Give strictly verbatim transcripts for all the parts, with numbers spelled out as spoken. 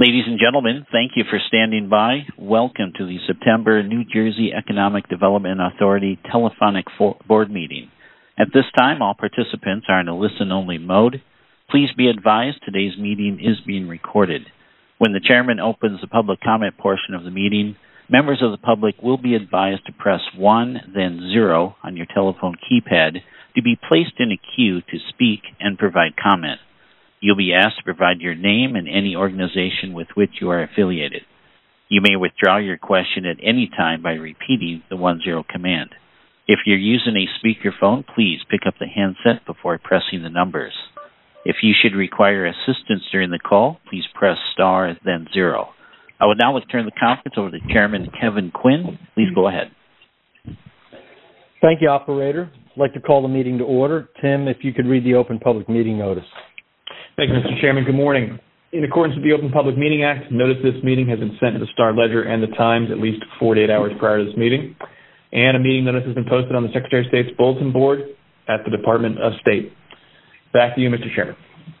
Ladies and gentlemen, thank you for standing by. Welcome to the September New Jersey Economic Development Authority telephonic board meeting. At this time, all participants are in a listen-only mode. Please be advised today's meeting is being recorded. When the chairman opens the public comment portion of the meeting, members of the public will be advised to press one, then zero on your telephone keypad to be placed in a queue to speak and provide comment. You'll be asked to provide your name and any organization with which you are affiliated. You may withdraw your question at any time by repeating the one zero command. If you're using a speakerphone, please pick up the handset before pressing the numbers. If you should require assistance during the call, please press star, then zero. I would now like to turn the conference over to Chairman Kevin Quinn. Please go ahead. Thank you, Operator. I'd like to call the meeting to order. Tim, if you could read the open public meeting notice. Thank you, Mister Chairman. Good morning. In accordance with the Open Public Meeting Act, notice this meeting has been sent to the Star Ledger and the Times at least forty-eight hours prior to this meeting, and a meeting notice has been posted on the Secretary of State's bulletin board at the Department of State. Back to you, Mister Chairman.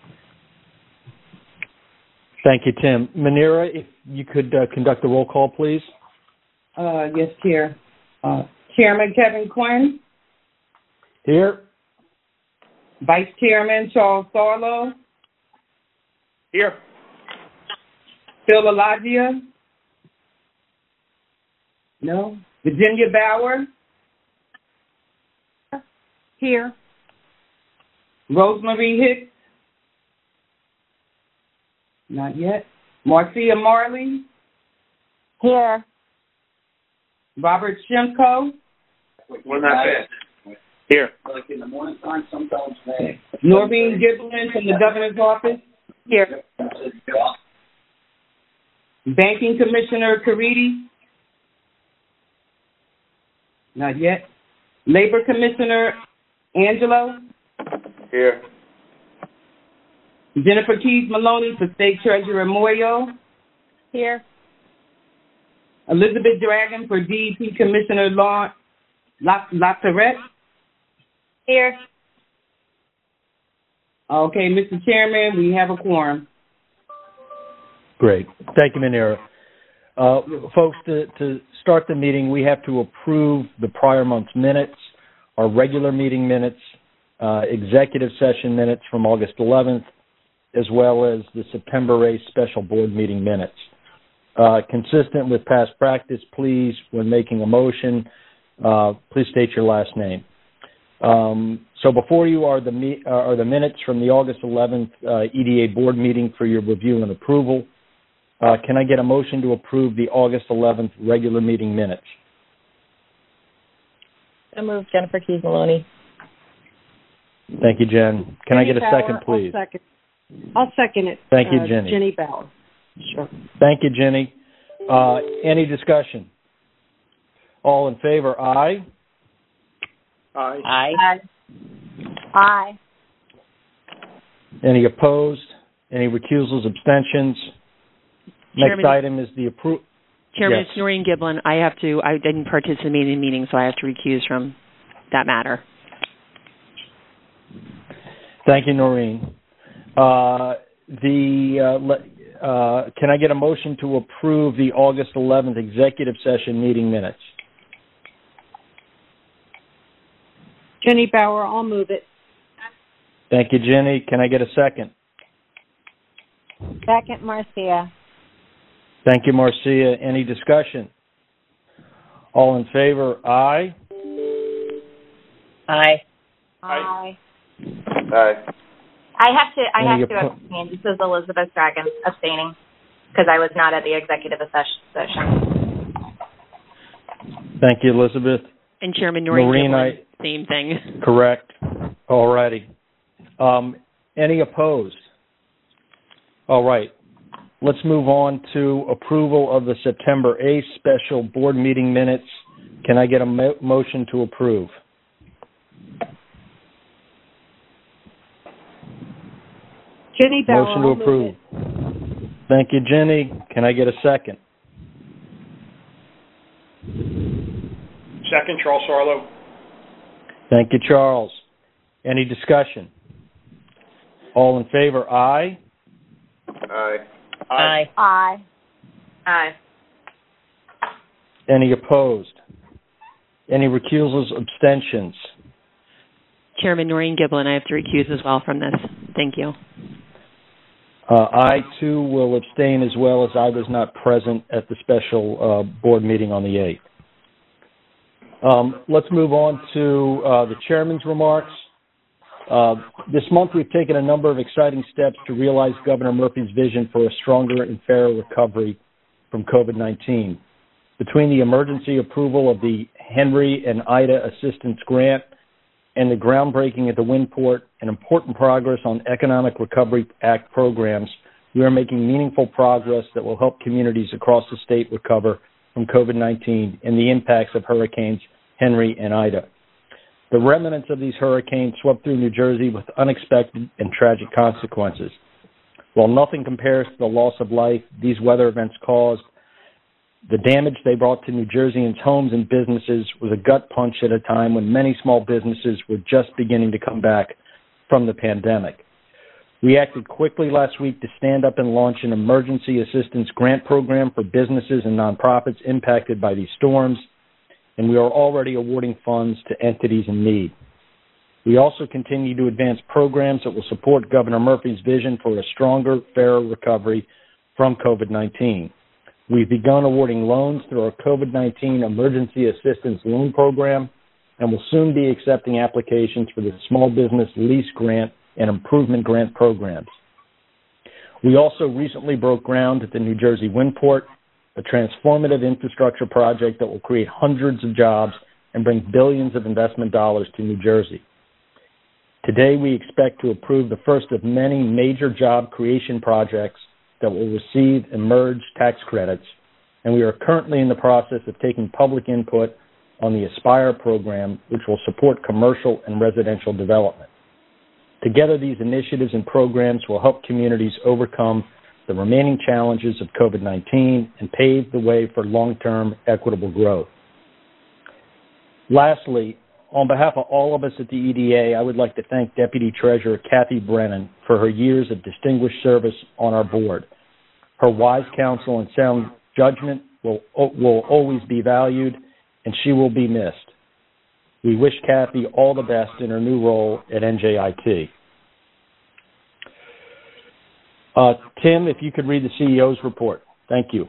Thank you, Tim. Manira, if you could uh, conduct the roll call, please. Uh, yes, Chair. Uh, Chairman Kevin Quinn. Here. Vice Chairman Charles Sarlo. Here. Phil Elagia. No. Virginia Bauer. Here. Rosemary Hicks. Not yet. Marcia Marley. Here. Robert Shimko. What not bad. Here. Like in the morning time, sometimes they... Noreen Giblin from the Governor's Office. Here. Banking Commissioner Caridi. Not yet. Labor Commissioner Angelo. Here. Jennifer Keys Maloney for State Treasurer Moyo. Here. Elizabeth Dragon for D E P Commissioner Lawrence Latourette. Here. Okay, Mister Chairman, we have a quorum. Great. Thank you, Manira. Uh, folks, to, to start the meeting, we have to approve the prior month's minutes, our regular meeting minutes, uh, executive session minutes from August eleventh, as well as the September eighth special board meeting minutes. Uh, consistent with past practice, please, when making a motion, uh, please state your last name. Um, so before you are the, me- uh, are the minutes from the August eleventh uh, E D A board meeting for your review and approval. Uh, can I get a motion to approve the August eleventh regular meeting minutes? So moved, Jennifer Keys Maloney. Thank you, Jen. Can Jenny I get a Bauer, second, please? I'll second. I'll second it. Thank you, uh, Jenny. Jenny Bauer. Sure. Thank you, Jenny. Uh, any discussion? All in favor, aye. Aye. Aye. Aye. Any opposed? Any recusals, abstentions? Chairman, Next item is the approval. Chairman, Yes. it's Noreen Giblin. I have to, I didn't participate in the meeting, so I have to recuse from that matter. Thank you, Noreen. Uh, the, uh, le- uh, can I get a motion to approve the August eleventh executive session meeting minutes? Jenny Bauer, I'll move it. Thank you, Jenny. Can I get a second? Second, Marcia. Thank you, Marcia. Any discussion? All in favor, aye. Aye. Aye. Aye. I have to. I Any have to oppo- abstain. This is Elizabeth Dragon abstaining because I was not at the executive session. Thank you, Elizabeth. And Chairman Noreen, Noreen, Giblin, I- same thing. Correct. All righty. Um, any opposed? All right. Let's move on to approval of the September eighth special board meeting minutes. Can I get a mo- motion to approve? Jenny Bauer, Motion to I'll move approve. it. Thank you, Jenny. Can I get a second? Second, Charles Sarlo. Thank you, Charles. Any discussion? All in favor, aye. Aye. Aye. Aye. Aye. Any opposed? Any recusals, abstentions? Chairman Noreen Giblin, I have to recuse as well from this. Thank you. Uh, I, too, will abstain as well, as I was not present at the special uh, board meeting on the eighth. Um, let's move on to uh, the chairman's remarks. Uh, this month, we've taken a number of exciting steps to realize Governor Murphy's vision for a stronger and fairer recovery from COVID nineteen. Between the emergency approval of the Henry and Ida Assistance Grant and the groundbreaking at the Windport and important progress on Economic Recovery Act programs, we are making meaningful progress that will help communities across the state recover from COVID nineteen and the impacts of Hurricanes Henry and Ida. The remnants of these hurricanes swept through New Jersey with unexpected and tragic consequences. While nothing compares to the loss of life these weather events caused, the damage they brought to New Jerseyans' homes and businesses was a gut punch at a time when many small businesses were just beginning to come back from the pandemic. We acted quickly last week to stand up and launch an emergency assistance grant program for businesses and nonprofits impacted by these storms, and we are already awarding funds to entities in need. We also continue to advance programs that will support Governor Murphy's vision for a stronger, fairer recovery from COVID nineteen. We've begun awarding loans through our COVID nineteen Emergency Assistance Loan Program and will soon be accepting applications for the Small Business Lease Grant and Improvement Grant programs. We also recently broke ground at the New Jersey Windport, a transformative infrastructure project that will create hundreds of jobs and bring billions of investment dollars to New Jersey. Today, we expect to approve the first of many major job creation projects that will receive eMERGE tax credits, and we are currently in the process of taking public input on the Aspire program, which will support commercial and residential development. Together, these initiatives and programs will help communities overcome the remaining challenges of COVID nineteen and pave the way for long-term equitable growth. Lastly, on behalf of all of us at the E D A, I would like to thank Deputy Treasurer Kathy Brennan for her years of distinguished service on our board. Her wise counsel and sound judgment will, will always be valued, and she will be missed. We wish Kathy all the best in her new role at N J I T. Uh, Tim, if you could read the C E O's report. Thank you.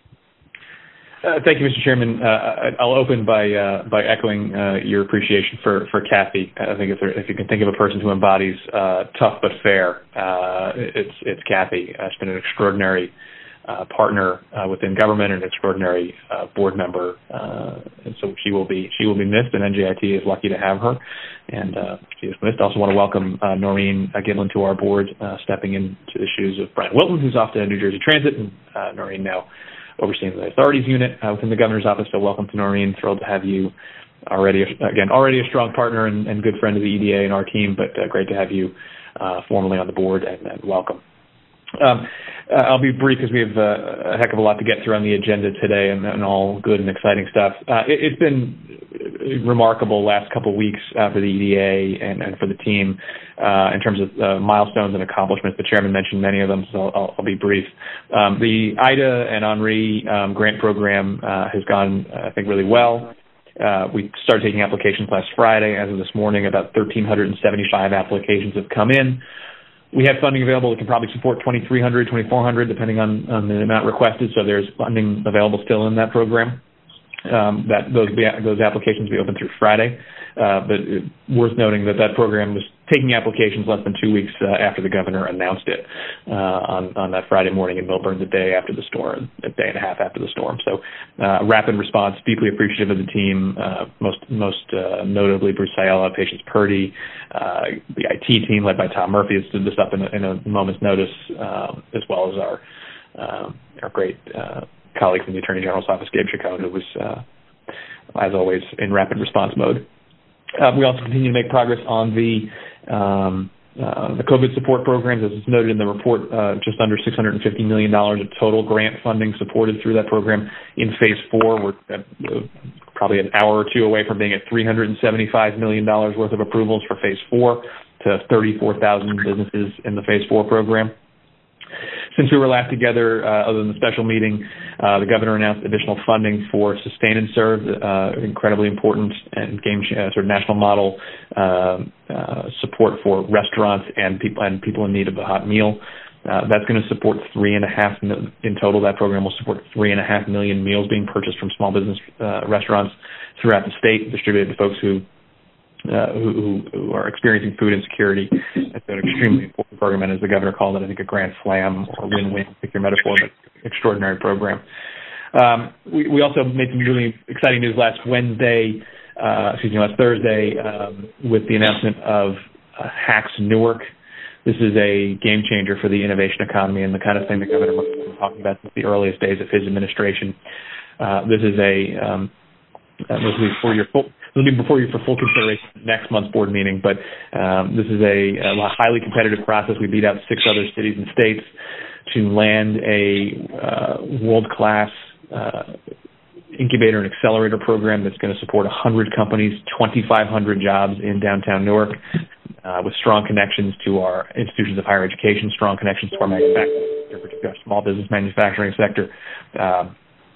Uh, thank you, Mister Chairman. Uh, I'll open by uh, by echoing uh, your appreciation for, for Kathy. I think if, there, if you can think of a person who embodies uh, tough but fair, uh, it's it's Kathy. Uh, she's been an extraordinary uh, partner uh, within government and an extraordinary uh, board member, uh, and so she will be she will be missed. And N J I T is lucky to have her, and uh, she is missed. I also want to welcome uh, Noreen Giblin to our board, uh, stepping into the shoes of Brian Wilton, who's off to New Jersey Transit, and uh, Noreen now overseeing the authorities unit uh, within the governor's office. So welcome to Noreen. Thrilled to have you. Already, again, already a strong partner and, and good friend of the E D A and our team, but uh, great to have you uh, formally on the board, and, and welcome. Um, uh, I'll be brief because we have uh, a heck of a lot to get through on the agenda today, and, and all good and exciting stuff. Uh, it, it's been remarkable last couple of weeks uh, for the E D A and, and for the team uh, in terms of uh, milestones and accomplishments. The chairman mentioned many of them, so I'll, I'll be brief. Um, the Ida and Henri um, grant program uh, has gone, I think, really well. Uh, we started taking applications last Friday. As of this morning, about one thousand three hundred seventy-five applications have come in. We have funding available that can probably support twenty-three hundred, twenty-four hundred, depending on, on the amount requested. So there's funding available still in that program. Um, that those those applications will be open through Friday. Uh, but it, worth noting that that program was taking applications less than two weeks uh, after the governor announced it uh, on on that Friday morning in Millburn, the day after the storm, a day and a half after the storm. So uh, rapid response, deeply appreciative of the team. Uh, most most uh, notably Bruce Ayala, Patience Purdy, uh, the I T team led by Tom Murphy has stood this up in a, in a moment's notice, uh, as well as our uh, our great uh, colleague from the Attorney General's office, Gabe Chacon, who was, uh, as always, in rapid response mode. Uh, we also continue to make progress on the um, uh, the COVID support programs. As is noted in the report, uh, just under six hundred fifty million dollars of total grant funding supported through that program. In phase four, we're uh, probably an hour or two away from being at three hundred seventy-five million dollars worth of approvals for phase four to thirty-four thousand businesses in the phase four program. Since we were last together, uh, other than the special meeting, uh, the governor announced additional funding for Sustain and Serve, uh, incredibly important and game uh, sort of national model uh, uh, support for restaurants and people and people in need of a hot meal. Uh, that's going to support three and a half mil- in total. That program will support three and a half million meals being purchased from small business uh, restaurants throughout the state, distributed to folks who. Uh, who, who are experiencing food insecurity. It's an extremely important program, and as the governor called it, I think a grand slam or win-win, pick your metaphor, but extraordinary program. Um, we, we also made some really exciting news last Wednesday, uh, excuse me, last Thursday, um, with the announcement of uh, Hacks Newark. This is a game changer for the innovation economy and the kind of thing the governor was talking about since the earliest days of his administration. Uh, this is a um, uh, this will be for your full. This will be before you for full consideration next month's board meeting, but um, this is a, a highly competitive process. We beat out six other cities and states to land a uh, world-class uh, incubator and accelerator program that's going to support one hundred companies, twenty-five hundred jobs in downtown Newark, uh, with strong connections to our institutions of higher education, strong connections to our manufacturing sector, particularly our small business manufacturing sector. Um,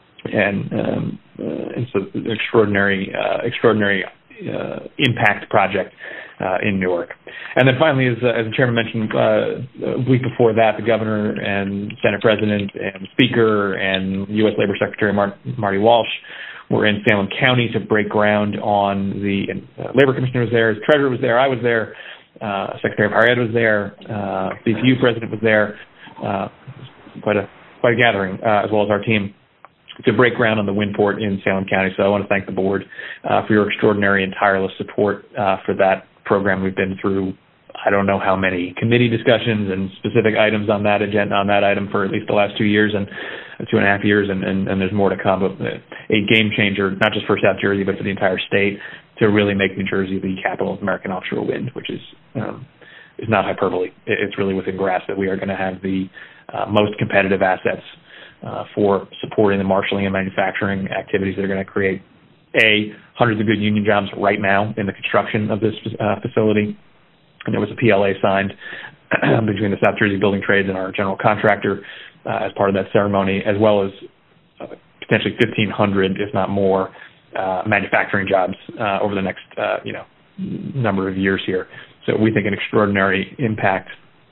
and um, uh, it's an extraordinary, uh, extraordinary uh, impact project uh, in Newark. And then finally, as, uh, as the chairman mentioned, uh, a week before that, the governor and Senate President and Speaker and U S Labor Secretary Mar- Marty Walsh were in Salem County to break ground on the uh, Labor Commissioner was there, his Treasurer was there, I was there, uh, Secretary of Higher Ed was there, uh, B P U President was there, uh, quite a quite a gathering, uh, as well as our team, to break ground on the Windport in Salem County. So I want to thank the board uh, for your extraordinary and tireless support uh, for that program. We've been through, I don't know how many committee discussions and specific items on that agenda, on that item for at least the last two years and uh, two and a half years, and, and, and there's more to come. But a game changer, not just for South Jersey, but for the entire state, to really make New Jersey the capital of American offshore wind, which is um, is not hyperbole. It's really within grasp that we are going to have the uh, most competitive assets Uh, for supporting the marshaling and manufacturing activities that are going to create, A, hundreds of good union jobs right now in the construction of this uh, facility. And there was a P L A signed between the South Jersey Building Trades and our general contractor uh, as part of that ceremony, as well as uh, potentially fifteen hundred, if not more, uh, manufacturing jobs uh, over the next uh, you know number of years here. So we think an extraordinary impact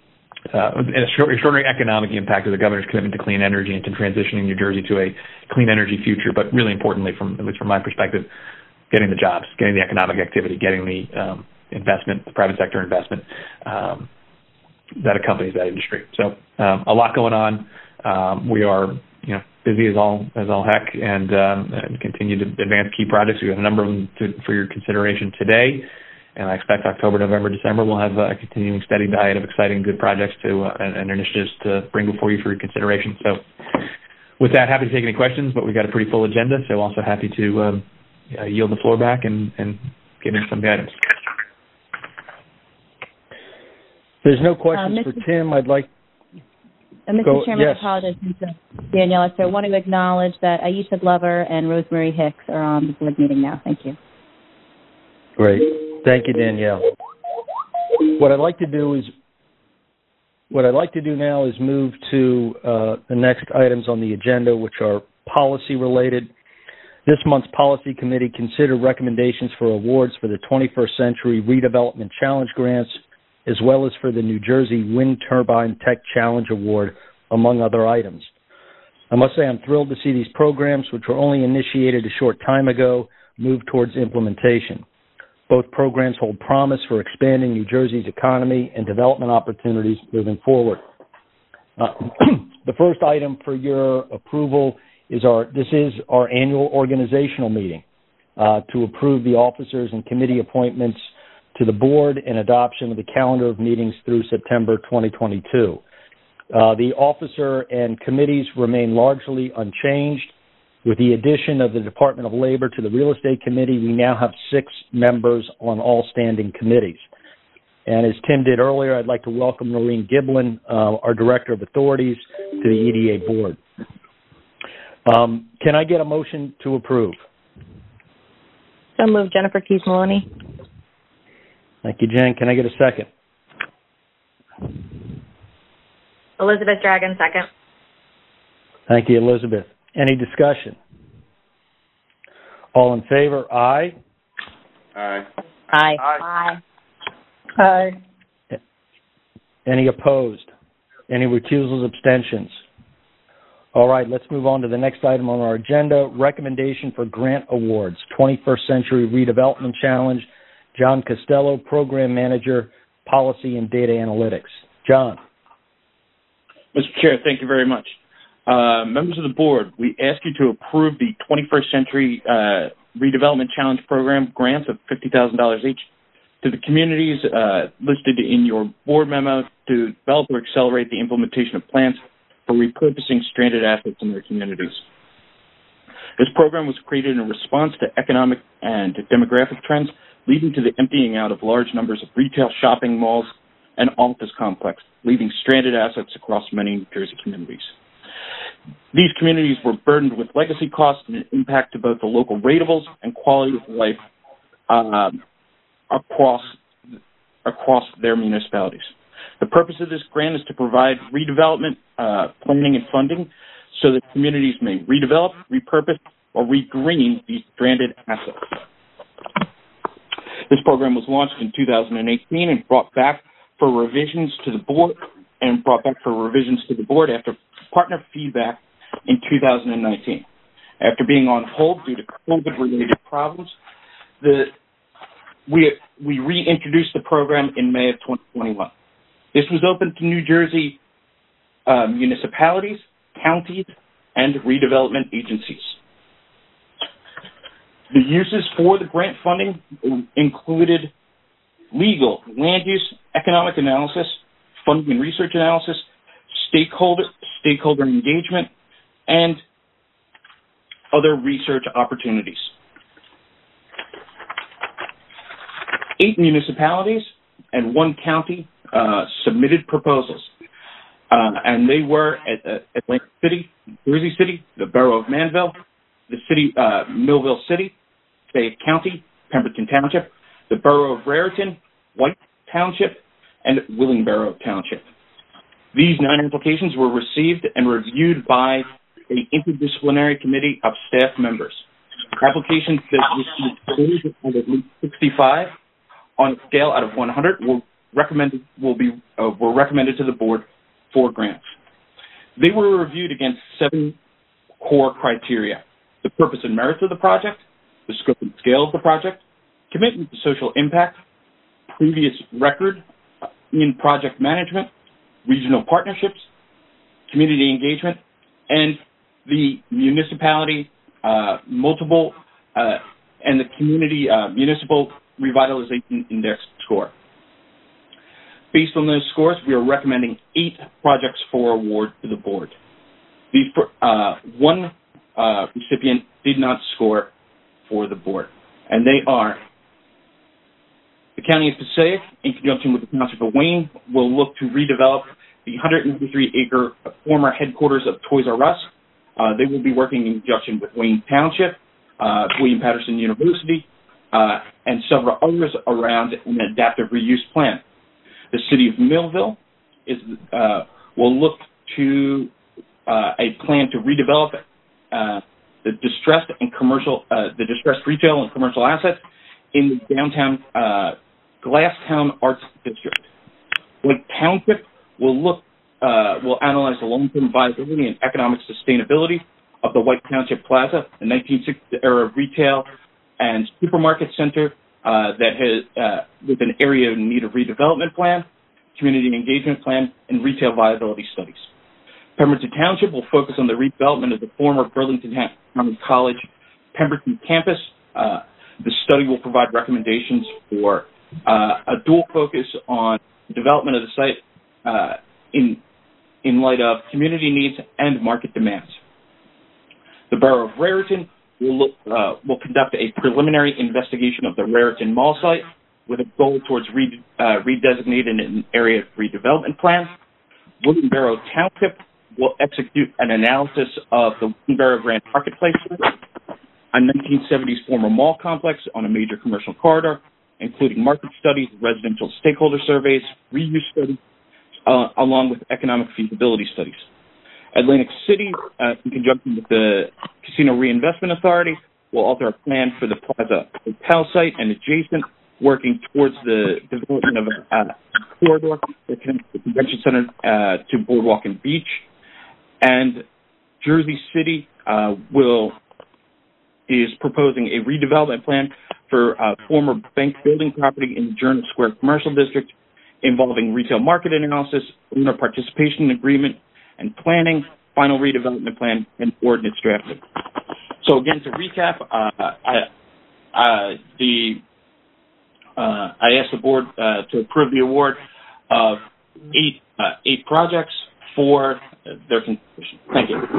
Uh, an extraordinary economic impact of the governor's commitment to clean energy and to transitioning New Jersey to a clean energy future, but really importantly, from at least from my perspective, getting the jobs, getting the economic activity, getting the um, investment, the private sector investment um, that accompanies that industry. So um, a lot going on. Um, we are, you know, busy as all as all heck, and, um, and continue to advance key projects. We have a number of them to, for your consideration today. And I expect October, November, December, we'll have a continuing steady diet of exciting, good projects to uh, and, and initiatives to bring before you for your consideration. So with that, happy to take any questions, but we've got a pretty full agenda, so also happy to um, uh, yield the floor back and, and give in some guidance. There's no questions uh, for Tim. I'd like Uh, Mister Go, Chairman, yes. I apologize, Danielle. So I want to acknowledge that Aisha Glover and Rosemary Hicks are on the board meeting now. Thank you. Great. Thank you, Danielle. What I'd like to do is, what I'd like to do now is move to uh, the next items on the agenda, which are policy related. This month's policy committee considered recommendations for awards for the twenty-first Century Redevelopment Challenge Grants, as well as for the New Jersey Wind Turbine Tech Challenge Award, among other items. I must say I'm thrilled to see these programs, which were only initiated a short time ago, move towards implementation. Both programs hold promise for expanding New Jersey's economy and development opportunities moving forward. Uh, the first item for your approval is our, this is our annual organizational meeting uh, to approve the officers and committee appointments to the board and adoption of the calendar of meetings through September twenty twenty-two. Uh, the officer and committees remain largely unchanged. With the addition of the Department of Labor to the Real Estate Committee, we now have six members on all standing committees. And as Tim did earlier, I'd like to welcome Noreen Giblin, uh, our Director of Authorities, to the E D A board. Um, can I get a motion to approve? So moved, Jennifer Keys Maloney. Thank you, Jen. Can I get a second? Elizabeth Dragon, second. Thank you, Elizabeth. Any discussion? All in favor? Aye. Aye. Aye. Aye. Aye. Any opposed? Any recusals, abstentions? All right, let's move on to the next item on our agenda, recommendation for grant awards, twenty-first Century Redevelopment Challenge, John Costello, Program Manager, Policy and Data Analytics. John. Mister Chair, thank you very much. Uh, members of the board, we ask you to approve the twenty-first Century uh, Redevelopment Challenge Program grants of fifty thousand dollars each to the communities uh, listed in your board memo to develop or accelerate the implementation of plans for repurposing stranded assets in their communities. This program was created in response to economic and demographic trends leading to the emptying out of large numbers of retail shopping malls and office complexes, leaving stranded assets across many New Jersey communities. These communities were burdened with legacy costs and an impact to both the local ratables and quality of life uh, across, across their municipalities. The purpose of this grant is to provide redevelopment uh, planning and funding so that communities may redevelop, repurpose, or regreen these stranded assets. This program was launched in two thousand eighteen and brought back for revisions to the board and brought back for revisions to the board after partner feedback in two thousand nineteen. After being on hold due to COVID-related problems, the, we, we reintroduced the program in May of twenty twenty-one. This was open to New Jersey uh, municipalities, counties, and redevelopment agencies. The uses for the grant funding included legal, land use, economic analysis, funding and research analysis, stakeholder, stakeholder engagement, and other research opportunities. Eight municipalities and one county uh, submitted proposals, uh, and they were at, uh, Atlantic City, Jersey City, the Borough of Manville, the city, uh, Millville City, Fayette County, Pemberton Township, the Borough of Raritan, White Township, and Willingboro Township. These nine applications were received and reviewed by an interdisciplinary committee of staff members. Applications that received scores of at least sixty-five on a scale out of one hundred were recommended will be uh, were recommended to the board for grants. They were reviewed against seven core criteria: the purpose and merits of the project, the scope and scale of the project, commitment to social impact, previous record in project management, regional partnerships, community engagement, and the municipality uh, multiple uh, and the community uh, municipal revitalization index score. Based on those scores, we are recommending eight projects for award to the board. These uh, one uh, recipient did not score for the board, and they are the County of Passaic, in conjunction with the Township of Wayne, will look to redevelop the one hundred ninety-three acre former headquarters of Toys R Us. Uh, they will be working in conjunction with Wayne Township, uh, William Patterson University, uh, and several others around an adaptive reuse plan. The City of Millville is uh, will look to uh, a plan to redevelop uh, the distressed and commercial, uh, the distressed retail and commercial assets in the downtown uh, Glasstown Arts District. White Township will look uh, will analyze the long-term viability and economic sustainability of the White Township Plaza, the nineteen sixties era retail and supermarket center uh, that has uh, with an area in need of redevelopment plan, community engagement plan, and retail viability studies. Pemberton Township will focus on the redevelopment of the former Burlington County College Pemberton campus. Uh, the study will provide recommendations for uh, a dual focus on development of the site uh, in in light of community needs and market demands. The Borough of Raritan will look, uh, will conduct a preliminary investigation of the Raritan Mall site with a goal towards re, uh, redesignating an area of redevelopment plan. Willingboro Township will execute an analysis of the Willingboro Grand Marketplace, a nineteen seventies former mall complex on a major commercial corridor, including market studies, residential stakeholder surveys, reuse studies, uh, along with economic feasibility studies. Atlantic City, uh, in conjunction with the Casino Reinvestment Authority, will alter a plan for the Plaza Hotel site and adjacent, working towards the development of a uh, corridor that connects the convention center uh, to Boardwalk and Beach. And Jersey City uh, will is proposing a redevelopment plan for uh, former bank building property in the Journal Square Commercial District, involving retail market analysis, owner participation agreement, and planning, final redevelopment plan, and ordinance drafting. So again, to recap, uh, I, uh, the uh, I asked the board uh, to approve the award of eight uh, eight projects for their completion. Thank you.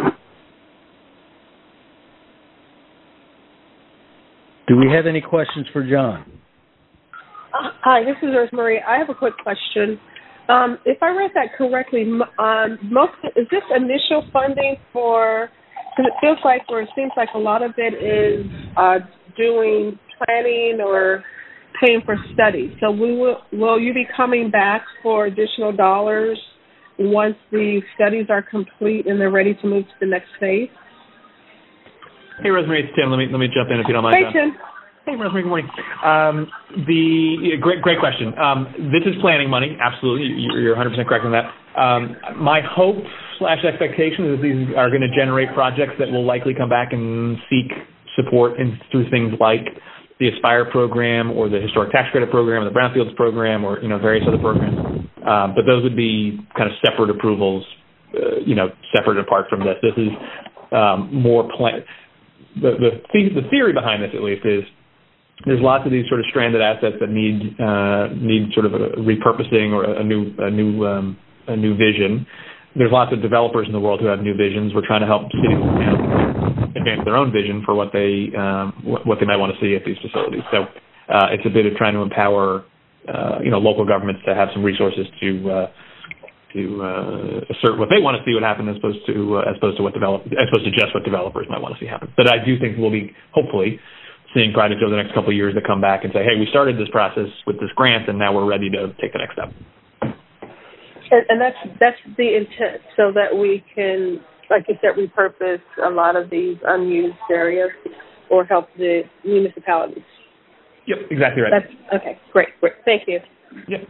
Do we have any questions for John? Uh, hi, this is Rosemary. I have a quick question. Um, if I read that correctly, um, most is this initial funding for? Because it feels like, or it seems like a lot of it is uh, doing planning or paying for studies. So we will, will you be coming back for additional dollars once the studies are complete and they're ready to move to the next phase? Hey, Rosemary, it's Tim. Let me let me jump in if you don't mind. Hey, Tim. Hey, Rosemary, good morning. Um, the yeah, great great question. Um, this is planning money. Absolutely, you're one hundred percent correct on that. Um, my hope slash expectation is these are going to generate projects that will likely come back and seek support in, through things like the Aspire program or the Historic Tax Credit program or the Brownfields program or you know various other programs. Um, but those would be kind of separate approvals, uh, you know, separate and apart from this. This is um, more plan. The, the the theory behind this, at least, is there's lots of these sort of stranded assets that need uh, need sort of a repurposing or a new a new um, a new vision. There's lots of developers in the world who have new visions. We're trying to help cities advance their own vision for what they um, what, what they might want to see at these facilities. So uh, it's a bit of trying to empower uh, you know local governments to have some resources to uh, to uh, assert what they want to see what happen as opposed to uh, as opposed to what develop as opposed to just what developers might want to see happen. But I do think we'll be hopefully seeing projects over the next couple of years that come back and say, hey, we started this process with this grant and now we're ready to take the next step. And, and that's that's the intent, so that we can, like you said, repurpose a lot of these unused areas or help the municipalities. Yep, exactly right. That's, okay, great, great. Thank you. Yep.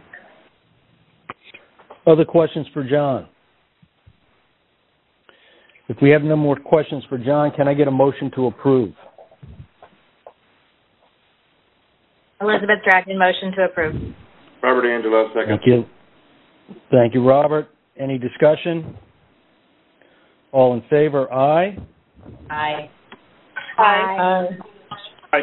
Other questions for John? If we have no more questions for John, can I get a motion to approve? Elizabeth Dragon, motion to approve. Robert Angelo, second. Thank you. Thank you, Robert. Any discussion? All in favor, aye? Aye. Aye. Aye.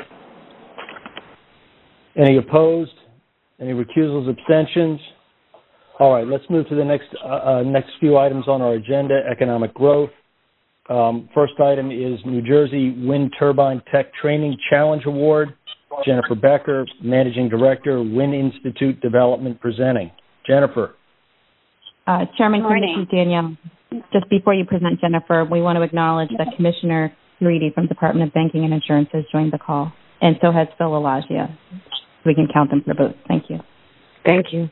Any opposed? Any recusals, abstentions? All right, let's move to the next uh, uh, next few items on our agenda, economic growth. Um, first item is New Jersey Wind Turbine Tech Training Challenge Award. Jennifer Becker, Managing Director, Wind Institute Development, presenting. Jennifer. Uh, Chairman, this is Danielle. Just before you present, Jennifer, we want to acknowledge that Commissioner Reedy from Department of Banking and Insurance has joined the call, and so has Phil Elagia. We can count them for both. Thank you. Thank you.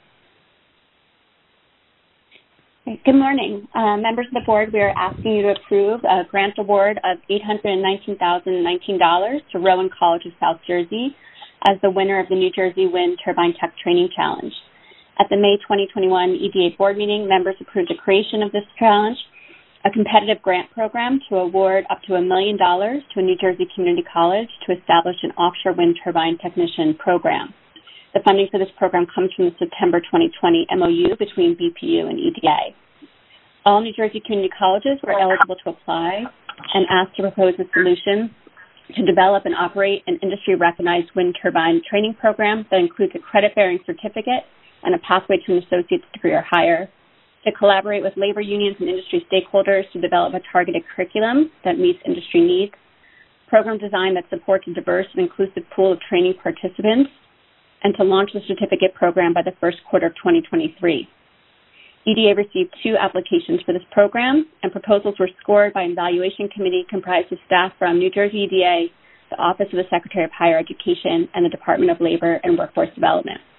Good morning. Uh, members of the board, we are asking you to approve a grant award of eight hundred nineteen thousand nineteen dollars to Rowan College of South Jersey as the winner of the New Jersey Wind Turbine Tech Training Challenge. At the May twenty twenty-one E D A board meeting, members approved the creation of this challenge, a competitive grant program to award up to a million dollars to a New Jersey community college to establish an offshore wind turbine technician program. The funding for this program comes from the September twenty twenty M O U between B P U and E D A. All New Jersey community colleges were eligible to apply and asked to propose a solution to develop and operate an industry-recognized wind turbine training program that includes a credit-bearing certificate and a pathway to an associate's degree or higher, to collaborate with labor unions and industry stakeholders to develop a targeted curriculum that meets industry needs, program design that supports a diverse and inclusive pool of training participants, and to launch the certificate program by the first quarter of twenty twenty-three. E D A received two applications for this program, and proposals were scored by an evaluation committee comprised of staff from New Jersey E D A, the Office of the Secretary of Higher Education, and the Department of Labor and Workforce Development.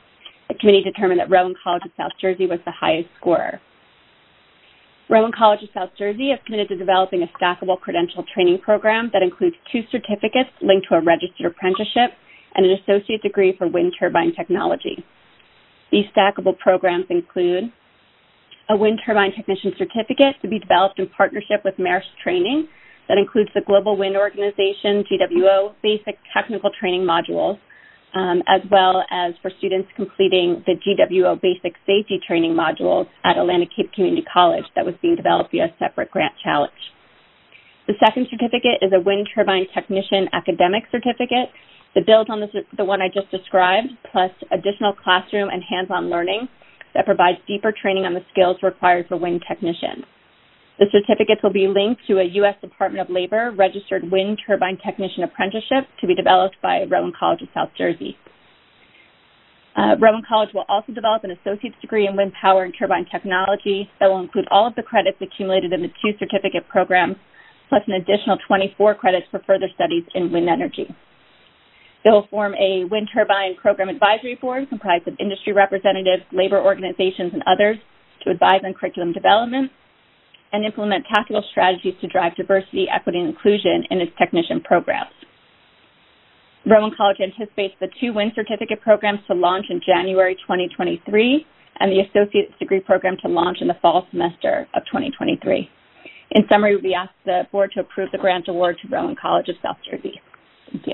The committee determined that Rowan College of South Jersey was the highest scorer. Rowan College of South Jersey is committed to developing a stackable credential training program that includes two certificates linked to a registered apprenticeship and an associate degree for wind turbine technology. These stackable programs include a wind turbine technician certificate to be developed in partnership with Maersk Training that includes the Global Wind Organization, G W O, basic technical training modules, um, as well as for students completing the G W O basic safety training modules at Atlantic Cape Community College that was being developed via a separate grant challenge. The second certificate is a wind turbine technician academic certificate that builds on the, the one I just described, plus additional classroom and hands-on learning that provides deeper training on the skills required for wind technicians. The certificates will be linked to a U S Department of Labor registered wind turbine technician apprenticeship to be developed by Rowan College of South Jersey. Uh, Rowan College will also develop an associate's degree in wind power and turbine technology that will include all of the credits accumulated in the two certificate programs, plus an additional twenty-four credits for further studies in wind energy. They will form a wind turbine program advisory board comprised of industry representatives, labor organizations, and others to advise on curriculum development and implement tactical strategies to drive diversity, equity, and inclusion in its technician programs. Rowan College anticipates the two wind certificate programs to launch in January twenty twenty-three and the associate's degree program to launch in the fall semester of twenty twenty-three. In summary, we ask the board to approve the grant award to Rowan College of South Jersey. Thank you.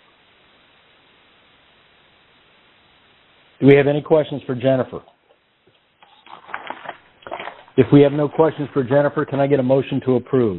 Do we have any questions for Jennifer? If we have no questions for Jennifer, can I get a motion to approve?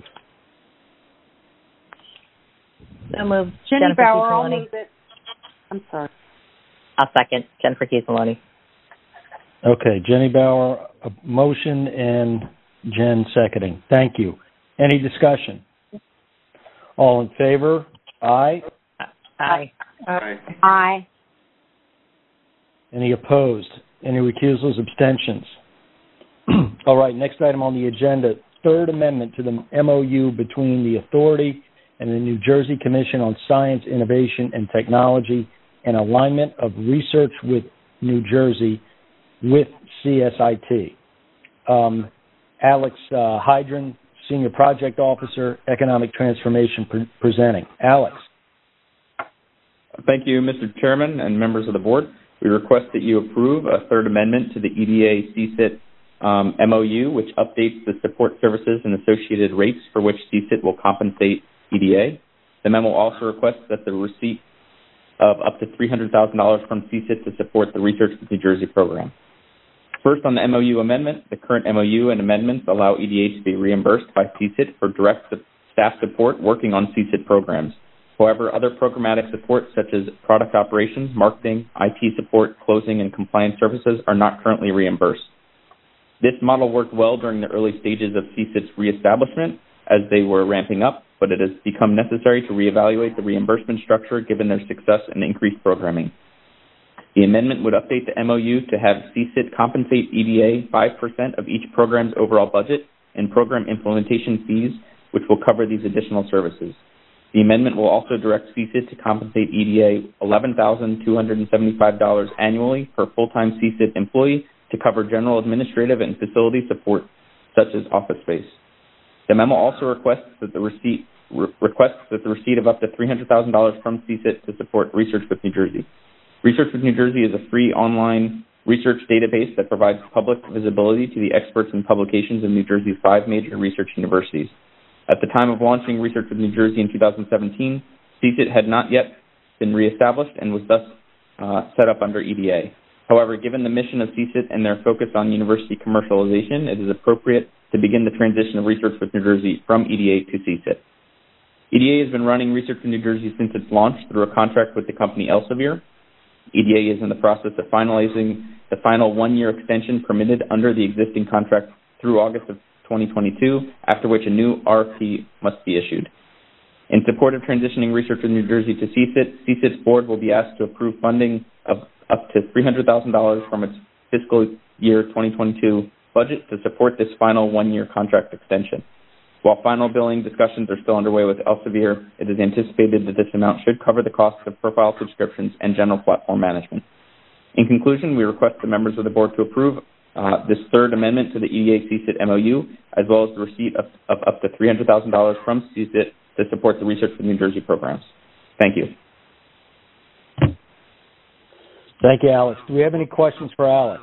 So moved. Jenny Jennifer Bauer, Keith I'll Maloney. move it. I'm sorry. I'll second. Jennifer Keith Maloney. Okay, Jenny Bauer, a motion, and Jen seconding. Thank you. Any discussion? All in favor? Aye. Aye. Aye. Aye. Any opposed? Any recusals, abstentions? All right, next item on the agenda, third amendment to the M O U between the authority and the New Jersey Commission on Science, Innovation, and Technology and alignment of research with New Jersey with C S I T. Um, Alex uh, Hydron, Senior Project Officer, Economic Transformation, pre- presenting. Alex. Thank you, Mister Chairman and members of the board. We request that you approve a third amendment to the E D A C S I T um, M O U, which updates the support services and associated rates for which C S I T will compensate E D A. The memo also requests that the receipt of up to three hundred thousand dollars from C S I T to support the Research with New Jersey program. First, on the M O U amendment, the current M O U and amendments allow E D A to be reimbursed by C S I T for direct staff support working on C S I T programs. However, other programmatic support such as product operations, marketing, I T support, closing, and compliance services are not currently reimbursed. This model worked well during the early stages of C S I T's reestablishment as they were ramping up, but it has become necessary to reevaluate the reimbursement structure given their success and increased programming. The amendment would update the M O U to have C S I T compensate E D A five percent of each program's overall budget and program implementation fees, which will cover these additional services. The amendment will also direct C S I T to compensate E D A eleven thousand two hundred seventy-five dollars annually per full-time C S I T employee to cover general administrative and facility support, such as office space. The memo also requests that the receipt re- requests that the receipt of up to three hundred thousand dollars from C S I T to support Research with New Jersey. Research with New Jersey is a free online research database that provides public visibility to the experts and publications of New Jersey's five major research universities. At the time of launching Research with New Jersey in two thousand seventeen, C S I T had not yet been reestablished and was thus uh, set up under E D A. However, given the mission of C S I T and their focus on university commercialization, it is appropriate to begin the transition of Research with New Jersey from E D A to C S I T. E D A has been running Research with New Jersey since its launch through a contract with the company Elsevier. E D A is in the process of finalizing the final one-year extension permitted under the existing contract through August of twenty twenty-two, after which a new R F P must be issued. In support of transitioning Research with New Jersey to C S I T, C S I T's board will be asked to approve funding of up to three hundred thousand dollars from its fiscal year twenty twenty-two budget to support this final one-year contract extension. While final billing discussions are still underway with Elsevier, it is anticipated that this amount should cover the costs of profile subscriptions and general platform management. In conclusion, we request the members of the board to approve uh, this third amendment to the E D A C S I T M O U, as well as the receipt of, of up to three hundred thousand dollars from C S I T to support the Research for New Jersey programs. Thank you. Thank you, Alex. Do we have any questions for Alex?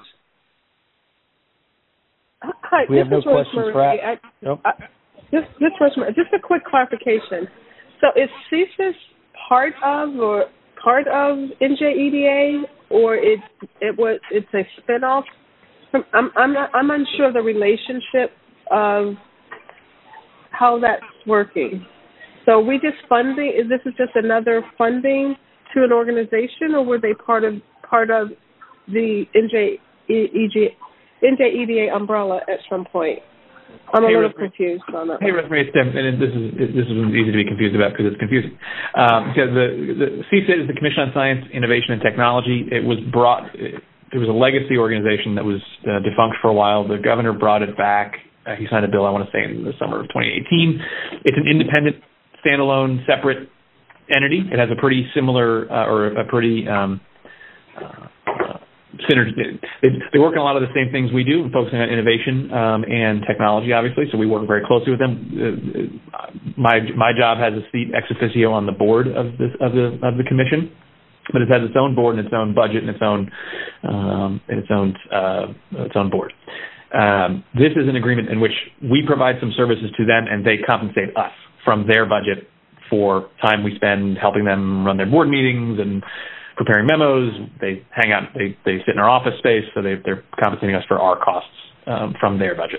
Hi, we this have no is questions Rosemary. for Alex. Nope. I, this, this Rosemary. Just a quick clarification. So is C S I T part of or part of N J E D A, or it it was it's a spinoff? I'm I'm not, I'm unsure of the relationship of how that's working. So we just funding? Is this is just another funding to an organization, or were they part of part of the N J E D A umbrella at some point? I'm a hey, little Rosemary. confused on that. Hey, Rosemary, it's Tim, and this is this is easy to be confused about because it's confusing. Um, so the, the C S I T is the Commission on Science, Innovation, and Technology. It was brought. It was a legacy organization that was uh, defunct for a while. The governor brought it back. Uh, he signed a bill, I want to say, in the summer of twenty eighteen. It's an independent, standalone, separate entity. It has a pretty similar uh, or a pretty um, uh, synergy. They, they work on a lot of the same things we do, focusing on innovation um, and technology, obviously. So we work very closely with them. Uh, my my job has a seat ex officio on the board of this of the of the commission, but it has its own board and its own budget and its own um, and its own uh, its own board. Um, this is an agreement in which we provide some services to them, and they compensate us from their budget for time we spend helping them run their board meetings and preparing memos. They hang out, they, they sit in our office space, so they, they're compensating us for our costs um, from their budget.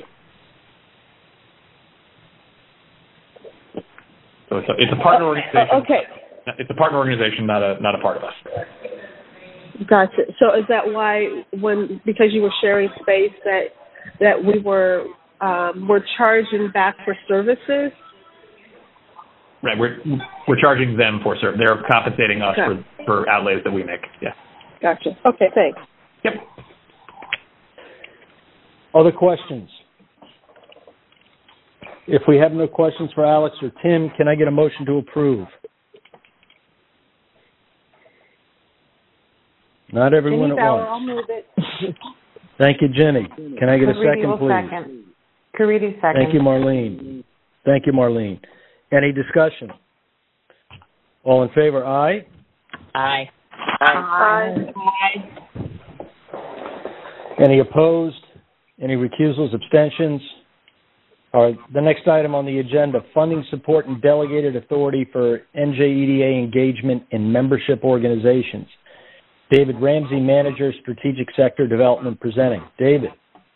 So it's a, it's a partner organization. Uh, okay. It's a partner organization, not a not a part of us. Gotcha. So is that why when because you were sharing space that that we were um, we're charging back for services? Right, we're we're charging them for service. They're compensating us Okay. for, for outlays that we make. Yeah. Gotcha. Okay, thanks. Yep. Other questions? If we have no questions for Alex or Tim, can I get a motion to approve? Not everyone Jenny at Bauer, once. I'll move it. Thank you, Jenny. Can I get a Caridi second, will please? second. Caridi second. Thank you, Marlene. Thank you, Marlene. Any discussion? All in favor, aye? Aye. Aye. Any opposed? Any recusals, abstentions? All right, the next item on the agenda, funding support and delegated authority for N J E D A engagement in membership organizations. David Ramsey, Manager, Strategic Sector Development, presenting. David.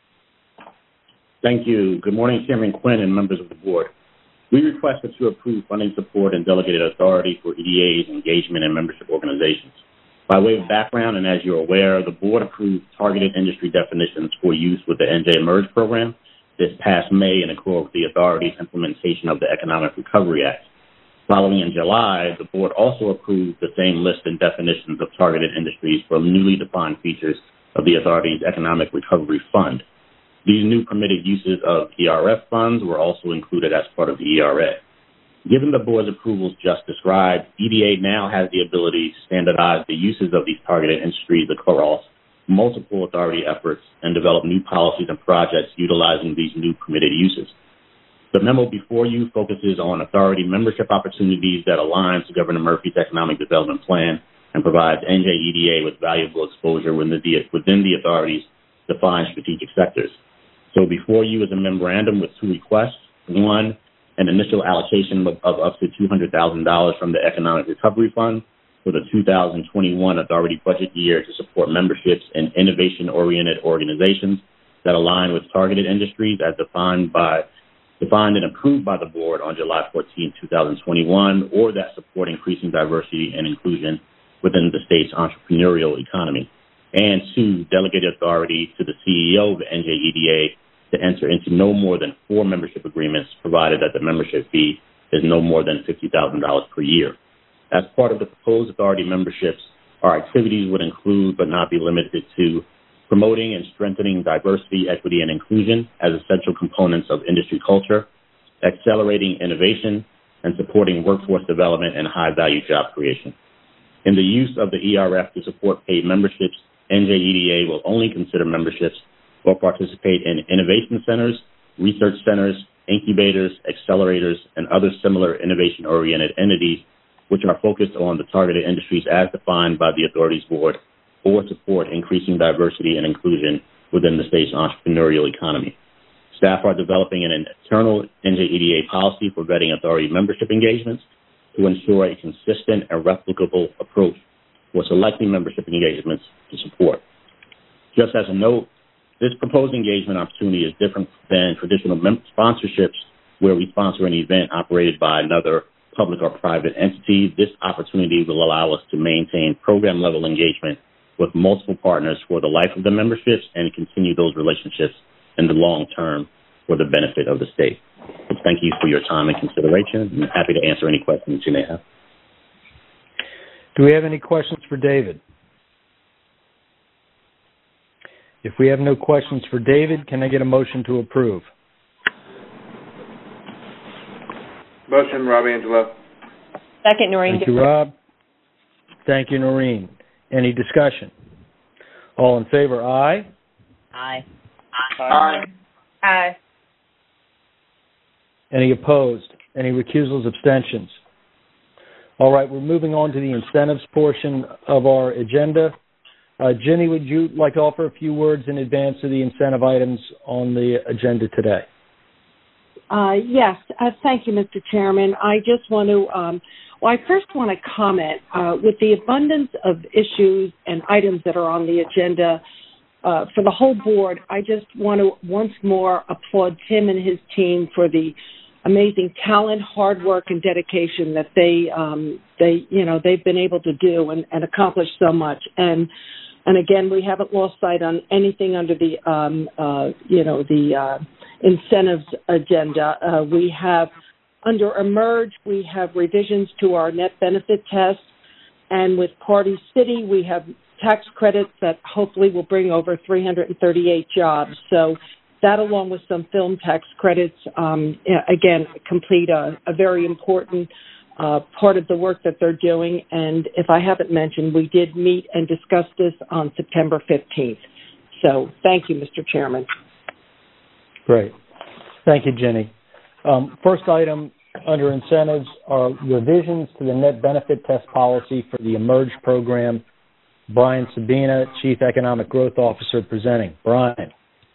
Thank you. Good morning, Chairman Quinn and members of the board. We request that you approve funding support and delegated authority for E D A's engagement in membership organizations. By way of background, and as you're aware, the board approved targeted industry definitions for use with the N J Emerge program this past May in accord with the authority's implementation of the Economic Recovery Act. Following in July, the board also approved the same list and definitions of targeted industries for newly defined features of the authority's Economic Recovery Fund. These new permitted uses of E R F funds were also included as part of the E R A. Given the board's approvals just described, E D A now has the ability to standardize the uses of these targeted industries across multiple authority efforts and develop new policies and projects utilizing these new permitted uses. The memo before you focuses on authority membership opportunities that align to Governor Murphy's Economic Development Plan and provides N J E D A with valuable exposure within the, within the authority's defined strategic sectors. So before you is a memorandum with two requests. One, an initial allocation of, of up to two hundred thousand dollars from the Economic Recovery Fund for the two thousand twenty-one authority budget year to support memberships in innovation-oriented organizations that align with targeted industries as defined by defined and approved by the board on July fourteenth, two thousand twenty-one, or that support increasing diversity and inclusion within the state's entrepreneurial economy. And two, delegated authority to the C E O of the N J E D A to enter into no more than four membership agreements, provided that the membership fee is no more than fifty thousand dollars per year. As part of the proposed authority memberships, our activities would include, but not be limited to, promoting and strengthening diversity, equity, and inclusion as essential components of industry culture, accelerating innovation, and supporting workforce development and high-value job creation. In the use of the E R F to support paid memberships, N J E D A will only consider memberships or participate in innovation centers, research centers, incubators, accelerators, and other similar innovation-oriented entities which are focused on the targeted industries as defined by the Authorities Board or support increasing diversity and inclusion within the state's entrepreneurial economy. Staff are developing an internal N J E D A policy for vetting authority membership engagements to ensure a consistent and replicable approach for selecting membership engagements to support. Just as a note, this proposed engagement opportunity is different than traditional mem- sponsorships where we sponsor an event operated by another public or private entity. This opportunity will allow us to maintain program-level engagement with multiple partners for the life of the memberships and continue those relationships in the long term for the benefit of the state. So thank you for your time and consideration. I'm happy to answer any questions you may have. Do we have any questions for David? If we have no questions for David, can I get a motion to approve? Motion, Rob Angelo. Second, Noreen. Thank you, Rob. Thank you, Noreen. Any discussion? All in favor, aye? Aye. Aye. Aye. Any opposed? Any recusals, abstentions? All right, we're moving on to the incentives portion of our agenda. Uh, Jenny, would you like to offer a few words in advance of the incentive items on the agenda today? Uh, yes, uh, thank you, Mister Chairman. I just want to, um, well, I first want to comment, uh, with the abundance of issues and items that are on the agenda uh, for the whole board, I just want to once more applaud Tim and his team for the amazing talent, hard work, and dedication that they, um, they, you know, they've been able to do and, and accomplish so much. And And again, we haven't lost sight on anything under the, um, uh, you know, the uh, incentives agenda. Uh, we have, under Emerge, we have revisions to our net benefit test. And with Party City, we have tax credits that hopefully will bring over three hundred thirty-eight jobs. So that, along with some film tax credits, um, again, complete a, a very important Uh, part of the work that they're doing. And if I haven't mentioned, we did meet and discuss this on September fifteenth. So thank you, Mister Chairman. Great. Thank you, Jenny. Um, first item under incentives are revisions to the net benefit test policy for the Emerge program. Brian Sabina, Chief Economic Growth Officer, presenting. Brian.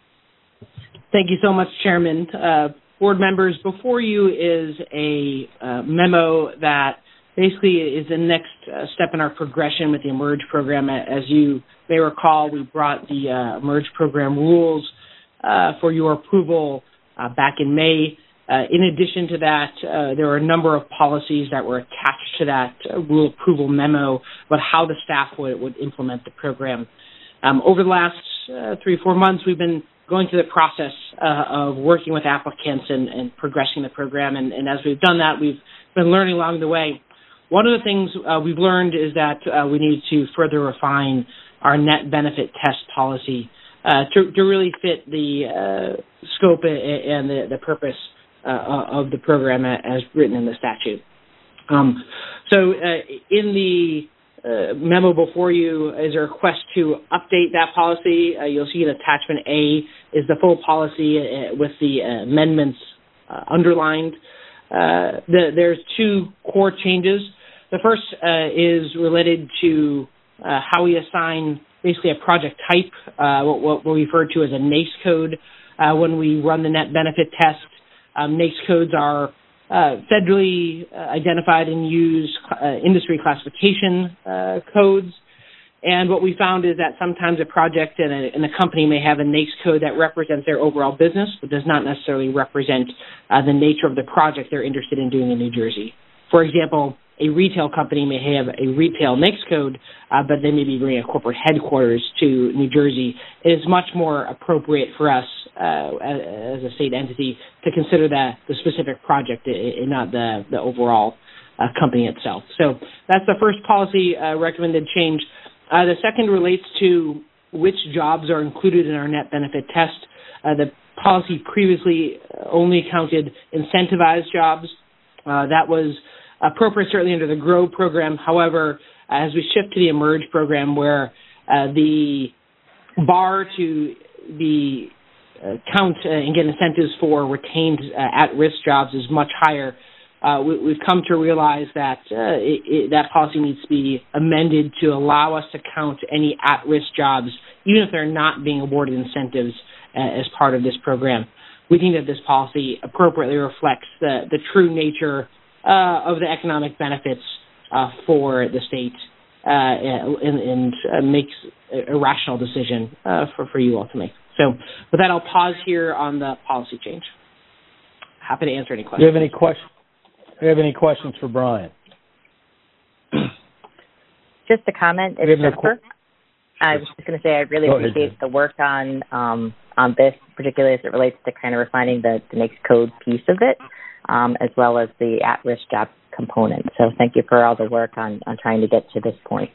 Thank you so much, Chairman. Uh, Board members, before you is a uh, memo that basically is the next uh, step in our progression with the Emerge program. As you may recall, we brought the uh, Emerge program rules uh, for your approval uh, back in May. Uh, in addition to that, uh, there were a number of policies that were attached to that uh, rule approval memo about how the staff would, would implement the program. Um, over the last uh, three, four months, we've been going through the process uh, of working with applicants and, and progressing the program. And, and as we've done that, we've been learning along the way. One of the things uh, we've learned is that uh, we need to further refine our net benefit test policy uh, to, to really fit the uh, scope and the, the purpose uh, of the program as written in the statute. Um, so uh, in the Uh, memo before you is a request to update that policy. Uh, you'll see in attachment A is the full policy uh, with the uh, amendments uh, underlined. Uh, the, there's two core changes. The first uh, is related to uh, how we assign basically a project type, uh, what, what we refer to as a NAICS code. Uh, when we run the net benefit test, um, NAICS codes are Uh, federally uh, identified and used uh, industry classification uh, codes. And what we found is that sometimes a project and a, and a company may have a NAICS code that represents their overall business, but does not necessarily represent uh, the nature of the project they're interested in doing in New Jersey. For example, a retail company may have a retail NAICS code, uh, but they may be bringing a corporate headquarters to New Jersey. It is much more appropriate for us uh, as, as a state entity to consider that the specific project and not the, the overall uh, company itself. So that's the first policy uh, recommended change. Uh, the second relates to which jobs are included in our net benefit test. Uh, the policy previously only counted incentivized jobs. Uh, that was appropriate certainly under the GROW program. However, as we shift to the Emerge program, where uh, the bar to be uh, count uh, and get incentives for retained uh, at-risk jobs is much higher. Uh, we, we've come to realize that uh, it, it, that policy needs to be amended to allow us to count any at-risk jobs, even if they're not being awarded incentives uh, as part of this program. We think that this policy appropriately reflects the, the true nature uh, of the economic benefits uh, for the state uh, and, and uh, makes a rational decision uh, for, for you all to make. So with that, I'll pause here on the policy change. Happy to answer any questions. Do you have any questions? Do you have any questions for Brian? Just a comment. It's Jennifer. I was just going to say I really Go appreciate ahead, the work on um, on this, particularly as it relates to kind of refining the, the NAICS code piece of it, um, as well as the at-risk job component. So thank you for all the work on, on trying to get to this point.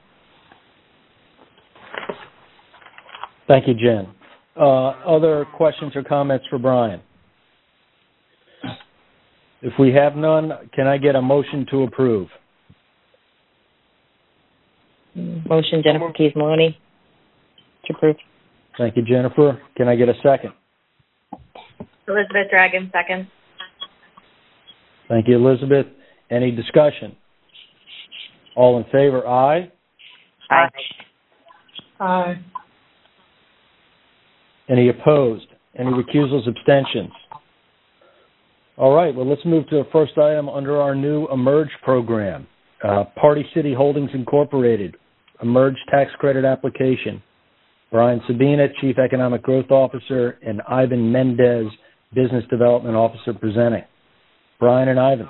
Thank you, Jen. Uh, other questions or comments for Brian? If we have none, can I get a motion to approve? Motion, Jennifer Keys Maloney, to approve. Thank you, Jennifer. Can I get a second? Elizabeth Dragon, second. Thank you, Elizabeth. Any discussion? All in favor, aye? Aye. Aye. Any opposed? Any recusals, abstentions? All right, well, let's move to the first item under our new Emerge program. Uh, Party City Holdings Incorporated, Emerge tax credit application. Brian Sabina, Chief Economic Growth Officer, and Ivan Mendez, Business Development Officer, presenting. Brian and Ivan.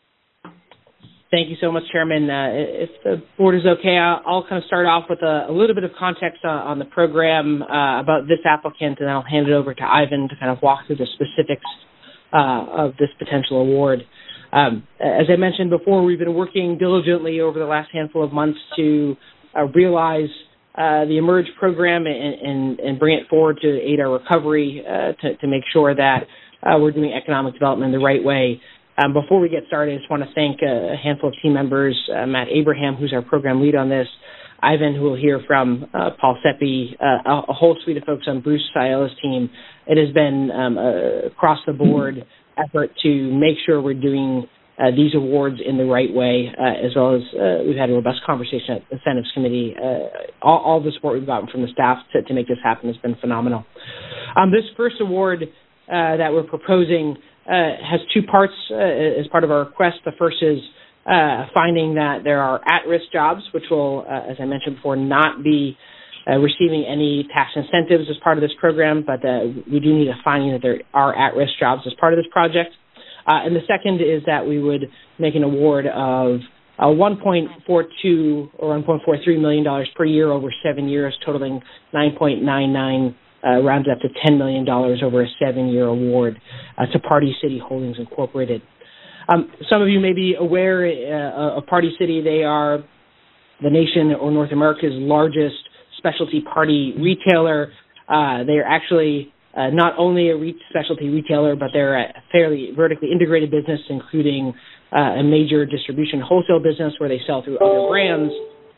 Thank you so much, Chairman. Uh, if the board is okay, I'll, I'll kind of start off with a, a little bit of context on, on the program uh, about this applicant, and then I'll hand it over to Ivan to kind of walk through the specifics uh, of this potential award. Um, as I mentioned before, we've been working diligently over the last handful of months to uh, realize uh, the Emerge program and, and, and bring it forward to aid our recovery uh, to, to make sure that uh, we're doing economic development the right way. Um, before we get started, I just want to thank a handful of team members, uh, Matt Abraham, who's our program lead on this, Ivan, who we'll hear from, uh, Paul Seppi, uh, a, a whole suite of folks on Bruce Siola's team. It has been um, a across-the-board effort to make sure we're doing uh, these awards in the right way, uh, as well as uh, we've had a robust conversation at the Incentives Committee. Uh, all, all the support we've gotten from the staff to, to make this happen has been phenomenal. Um, this first award uh, that we're proposing uh, has two parts uh, as part of our request. The first is uh, finding that there are at-risk jobs, which will, uh, as I mentioned before, not be Uh, receiving any tax incentives as part of this program, but uh, we do need a finding that there are at-risk jobs as part of this project. Uh, and the second is that we would make an award of uh, one point four two or one point four three million dollars per year over seven years, totaling nine point nine nine, uh, rounds up to ten million dollars over a seven-year award uh, to Party City Holdings Incorporated. Um, some of you may be aware uh, of Party City. They are the nation or North America's largest specialty party retailer. Uh, they are actually uh, not only a re- specialty retailer, but they're a fairly vertically integrated business, including uh, a major distribution wholesale business where they sell through other brands.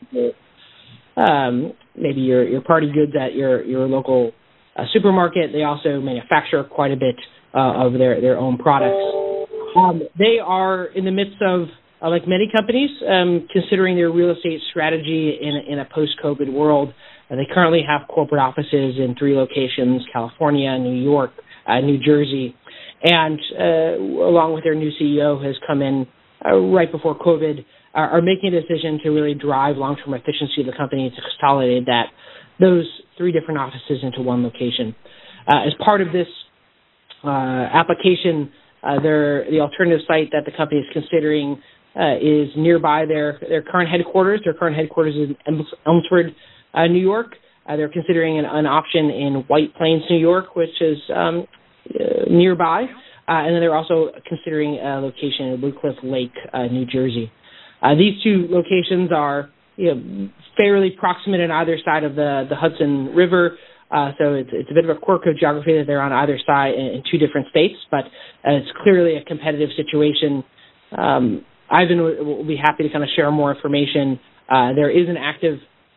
Um, maybe your, your party goods at your, your local uh, supermarket. They also manufacture quite a bit uh, of their, their own products. Um, they are in the midst of, uh, like many companies, um, considering their real estate strategy in, in a post-COVID world. Uh, they currently have corporate offices in three locations: California, New York, uh, New Jersey, and uh, along with their new C E O has come in uh, right before COVID, uh, are making a decision to really drive long-term efficiency of the company to consolidate that those three different offices into one location. Uh, as part of this uh, application, uh, the alternative site that the company is considering uh, is nearby their their current headquarters. Their current headquarters is in Elmsford, Uh, New York. Uh, they're considering an, an option in White Plains, New York, which is um, uh, nearby. Uh, and then they're also considering a location in Woodcliff Lake, uh, New Jersey. Uh, these two locations are you know, fairly proximate on either side of the, the Hudson River. Uh, so it's, it's a bit of a quirk of geography that they're on either side in, in two different states, but uh, it's clearly a competitive situation. Um, Ivan will, will be happy to kind of share more information. Uh, there is an active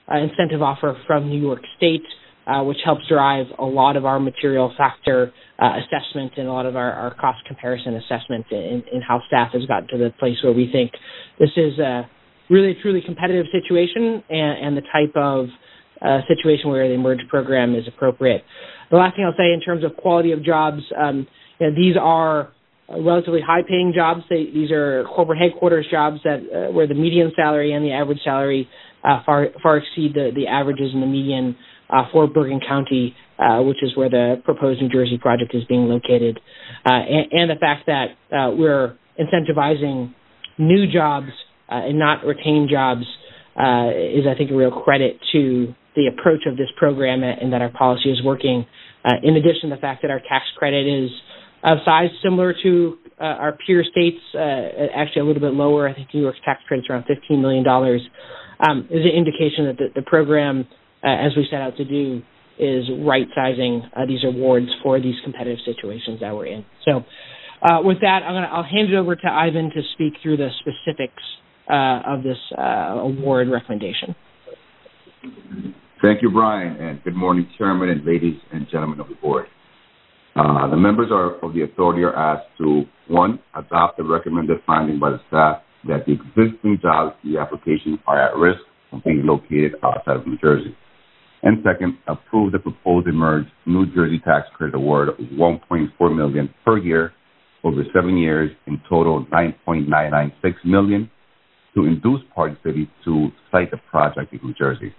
uh, incentive offer from New York State, uh, which helps drive a lot of our material factor uh, assessment and a lot of our, our cost comparison assessment in, in how staff has gotten to the place where we think this is a really, truly competitive situation and, and the type of uh, situation where the Emerge program is appropriate. The last thing I'll say in terms of quality of jobs, um, you know, these are relatively high-paying jobs. They, these are corporate headquarters jobs that uh, where the median salary and the average salary uh, far far exceed the, the averages in the median uh, for Bergen County, uh, which is where the proposed New Jersey project is being located, uh, and, and the fact that uh, we're incentivizing new jobs uh, and not retained jobs uh, is, I think, a real credit to the approach of this program and that our policy is working. Uh, in addition, the fact that our tax credit is of size similar to uh, our peer states, uh, actually a little bit lower. I think New York's tax credit's around fifteen million dollars, um, is an indication that the, the program, uh, as we set out to do, is right-sizing uh, these awards for these competitive situations that we're in. So uh, with that, I'm gonna, I'll hand it over to Ivan to speak through the specifics uh, of this uh, award recommendation. Thank you, Brian, and good morning, Chairman and ladies and gentlemen of the board. Uh, the members are, of the authority are asked to, one, adopt the recommended finding by the staff that the existing jobs in the application are at risk of being located outside of New Jersey. And second, approve the proposed Emerge New Jersey tax credit award of one point four million dollars per year over seven years, in total nine point nine nine six million dollars, to induce Party City to site the project in New Jersey.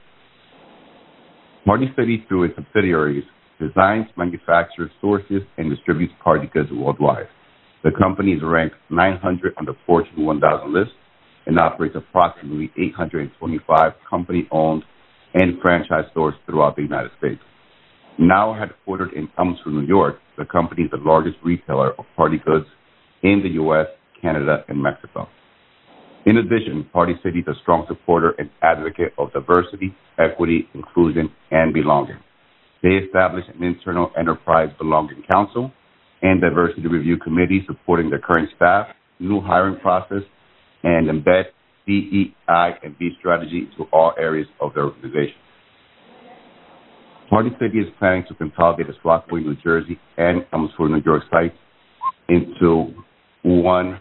Party City, through its subsidiaries, designs, manufactures, sources, and distributes party goods worldwide. The company is ranked nine hundred on the Fortune one thousand list and operates approximately eight hundred twenty-five company-owned and franchise stores throughout the United States. Now headquartered in Chelmsford, New York, the company is the largest retailer of party goods in the U S, Canada, and Mexico. In addition, Party City is a strong supporter and advocate of diversity, equity, inclusion, and belonging. They established an internal enterprise belonging council and diversity review committee supporting the current staff, new hiring process, and embed D E I and B strategy into all areas of their organization. Party City is planning to consolidate its Rockaway, New Jersey, and Chelmsford, New York sites into one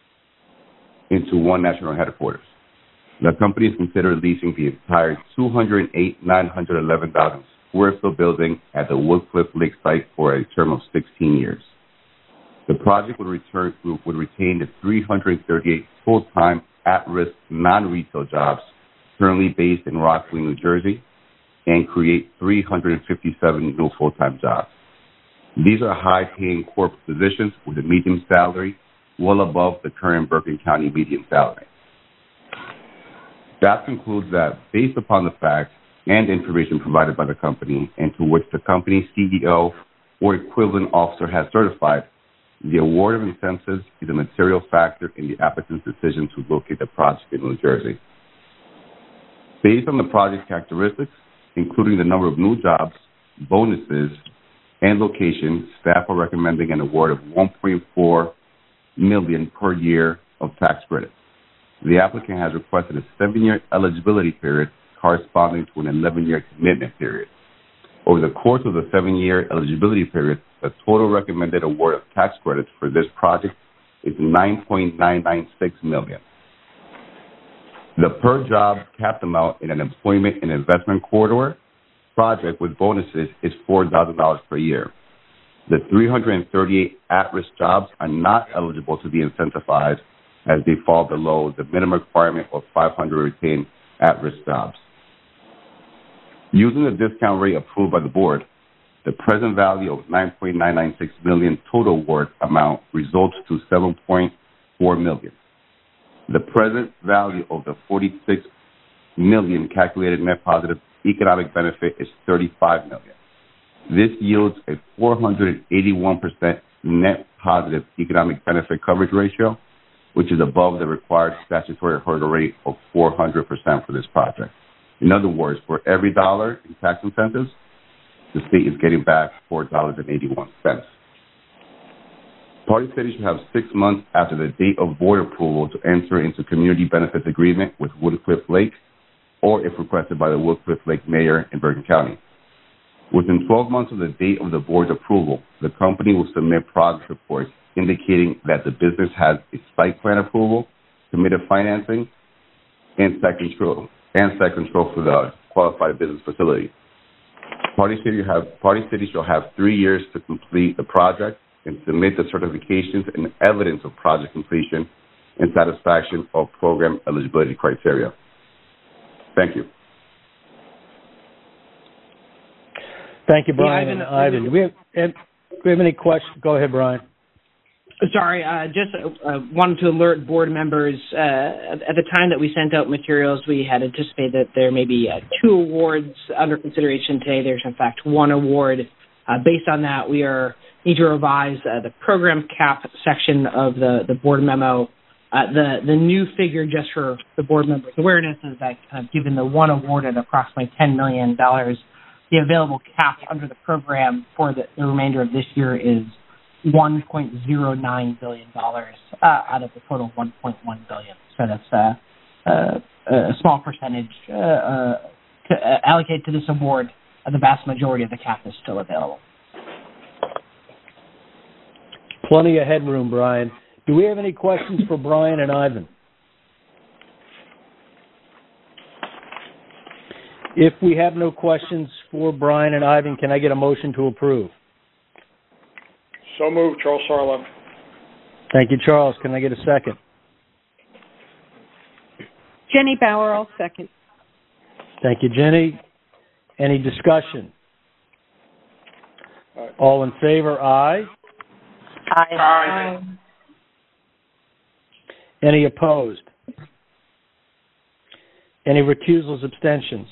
into one national headquarters. The company is considering leasing the entire two hundred eight thousand nine hundred eleven square foot building at the Woodcliff Lake site for a term of sixteen years. The project would, return, would retain the three hundred thirty-eight full-time, at-risk, non-retail jobs currently based in Rockaway, New Jersey, and create three hundred fifty-seven new full-time jobs. These are high-paying corporate positions with a median salary well above the current Bergen County median salary. That concludes that, based upon the facts and information provided by the company, and to which the company's C E O or equivalent officer has certified, the award of incentives is a material factor in the applicant's decision to locate the project in New Jersey. Based on the project's characteristics, including the number of new jobs, bonuses, and location, staff are recommending an award of one point four million dollars per year of tax credits. The applicant has requested a seven-year eligibility period corresponding to an eleven-year commitment period. Over the course of the seven-year eligibility period, the total recommended award of tax credits for this project is nine point nine nine six million dollars. The per-job capped amount in an employment and investment corridor project with bonuses is four thousand dollars per year. The three hundred thirty-eight at-risk jobs are not eligible to be incentivized as they fall below the minimum requirement of five hundred retained at-risk jobs. Using the discount rate approved by the board, the present value of nine point nine nine six million dollars total award amount results to seven point four million dollars. The present value of the forty-six million dollars calculated net positive economic benefit is thirty-five million dollars. This yields a four hundred eighty-one percent net positive economic benefit coverage ratio, which is above the required statutory hurdle rate of four hundred percent for this project. In other words, for every dollar in tax incentives, the state is getting back four dollars and eighty-one cents. Party City should have six months after the date of board approval to enter into community benefits agreement with Woodcliff Lake or if requested by the Wilkes-Barre Lake Mayor in Bergen County. Within twelve months of the date of the board's approval, the company will submit progress reports indicating that the business has a site plan approval, committed financing, and site control, and site control for the qualified business facility. Party City, have, Party City shall have three years to complete the project and submit the certifications and evidence of project completion and satisfaction of program eligibility criteria. Thank you. Thank you, Brian. Yeah, and Ivan, do we have, do we have any questions? Go ahead, Brian. Sorry, uh, just uh, wanted to alert board members. Uh, at the time that we sent out materials, we had anticipated that there may be uh, two awards under consideration today. There's, in fact, one award. Uh, based on that, we are need to revise uh, the program cap section of the, the board memo. Uh, the, the new figure, just for the board members' awareness, is that uh, given the one award at approximately ten million dollars, the available cap under the program for the, the remainder of this year is one point zero nine billion dollars uh, out of the total one point one billion dollars. So that's uh, uh, a small percentage uh, uh, to uh, allocate to this award. Uh, the vast majority of the cap is still available. Plenty of headroom, Brian. Do we have any questions for Brian and Ivan? If we have no questions for Brian and Ivan, can I get a motion to approve? So moved, Charles Sarlo. Thank you, Charles. Can I get a second? Jenny Bauer, I'll second. Thank you, Jenny. Any discussion? Aye. All in favor, aye. Aye. Aye. Any opposed? Any recusals, abstentions?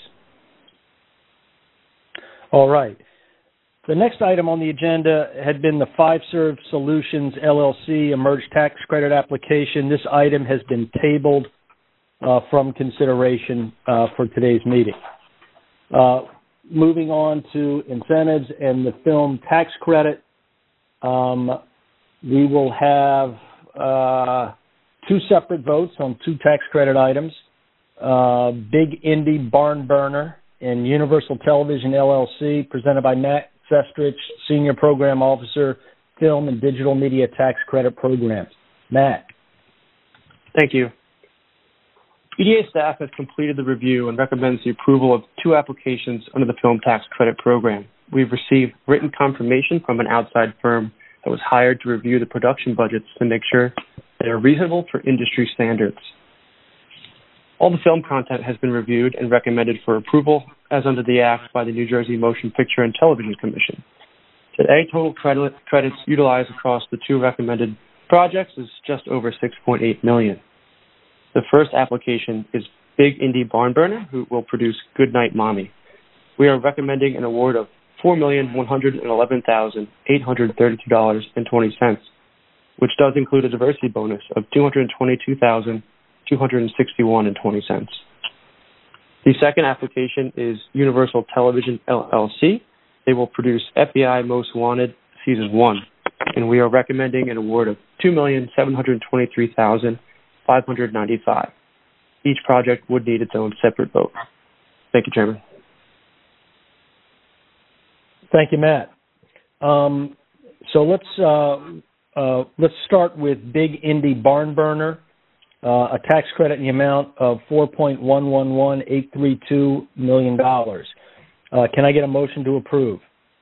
All right. The next item on the agenda had been the Fiserv Solutions, L L C, Emerge Tax Credit application. This item has been tabled uh, from consideration uh, for today's meeting. Uh, moving on to incentives and the film tax credit, um, we will have uh, two separate votes on two tax credit items. Uh, Big Indy Barn Burner and Universal Television, L L C, presented by Matt Sestrich, Senior Program Officer, Film and Digital Media Tax Credit Programs. Matt. Thank you. E D A staff has completed the review and recommends the approval of two applications under the Film Tax Credit Program. We've received written confirmation from an outside firm that was hired to review the production budgets to make sure they are reasonable for industry standards. All the film content has been reviewed and recommended for approval as under the Act by the New Jersey Motion Picture and Television Commission. Today, total credit, credits utilized across the two recommended projects is just over six point eight million dollars. The first application is Big Indy Barn Burner, who will produce Good Night Mommy. We are recommending an award of four million one hundred eleven thousand eight hundred thirty-two dollars and twenty cents, which does include a diversity bonus of two hundred twenty-two thousand two hundred sixty-one dollars and twenty cents. The second application is Universal Television, L L C. They will produce F B I Most Wanted Season one, and we are recommending an award of two million seven hundred twenty-three thousand five hundred ninety-five dollars. Each project would need its own separate vote. Thank you, Chairman. Thank you, Matt. Um, so let's uh, uh, let's start with Big Indy Barn Burner, uh, a tax credit in the amount of four point one one one eight three two million dollars. Uh, can I get a motion to approve?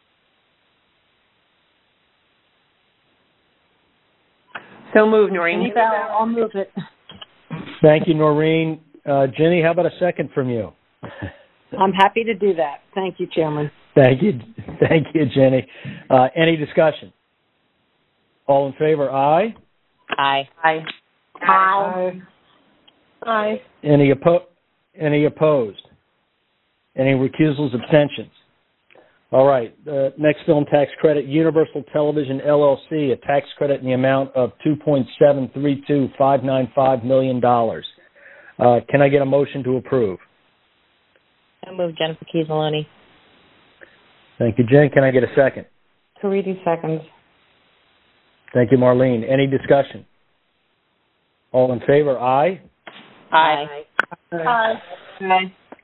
So moved, Noreen. I'll move it. Thank you, Noreen. Uh, Jenny, how about a second from you? I'm happy to do that. Thank you, Chairman. Thank you. Thank you, Jenny. Uh, any discussion? All in favor, aye? Aye. Aye. Aye. Aye. Any, oppo- any opposed? Any recusals, abstentions? All right. Uh, next film tax credit, Universal Television, L L C, a tax credit in the amount of two point seven three two five nine five million dollars. Uh, can I get a motion to approve? I move Jennifer Keys Maloney. Thank you, Jen. Can I get a second? Caridi seconds. Thank you, Marlene. Any discussion? All in favor, aye? Aye. Aye. Aye.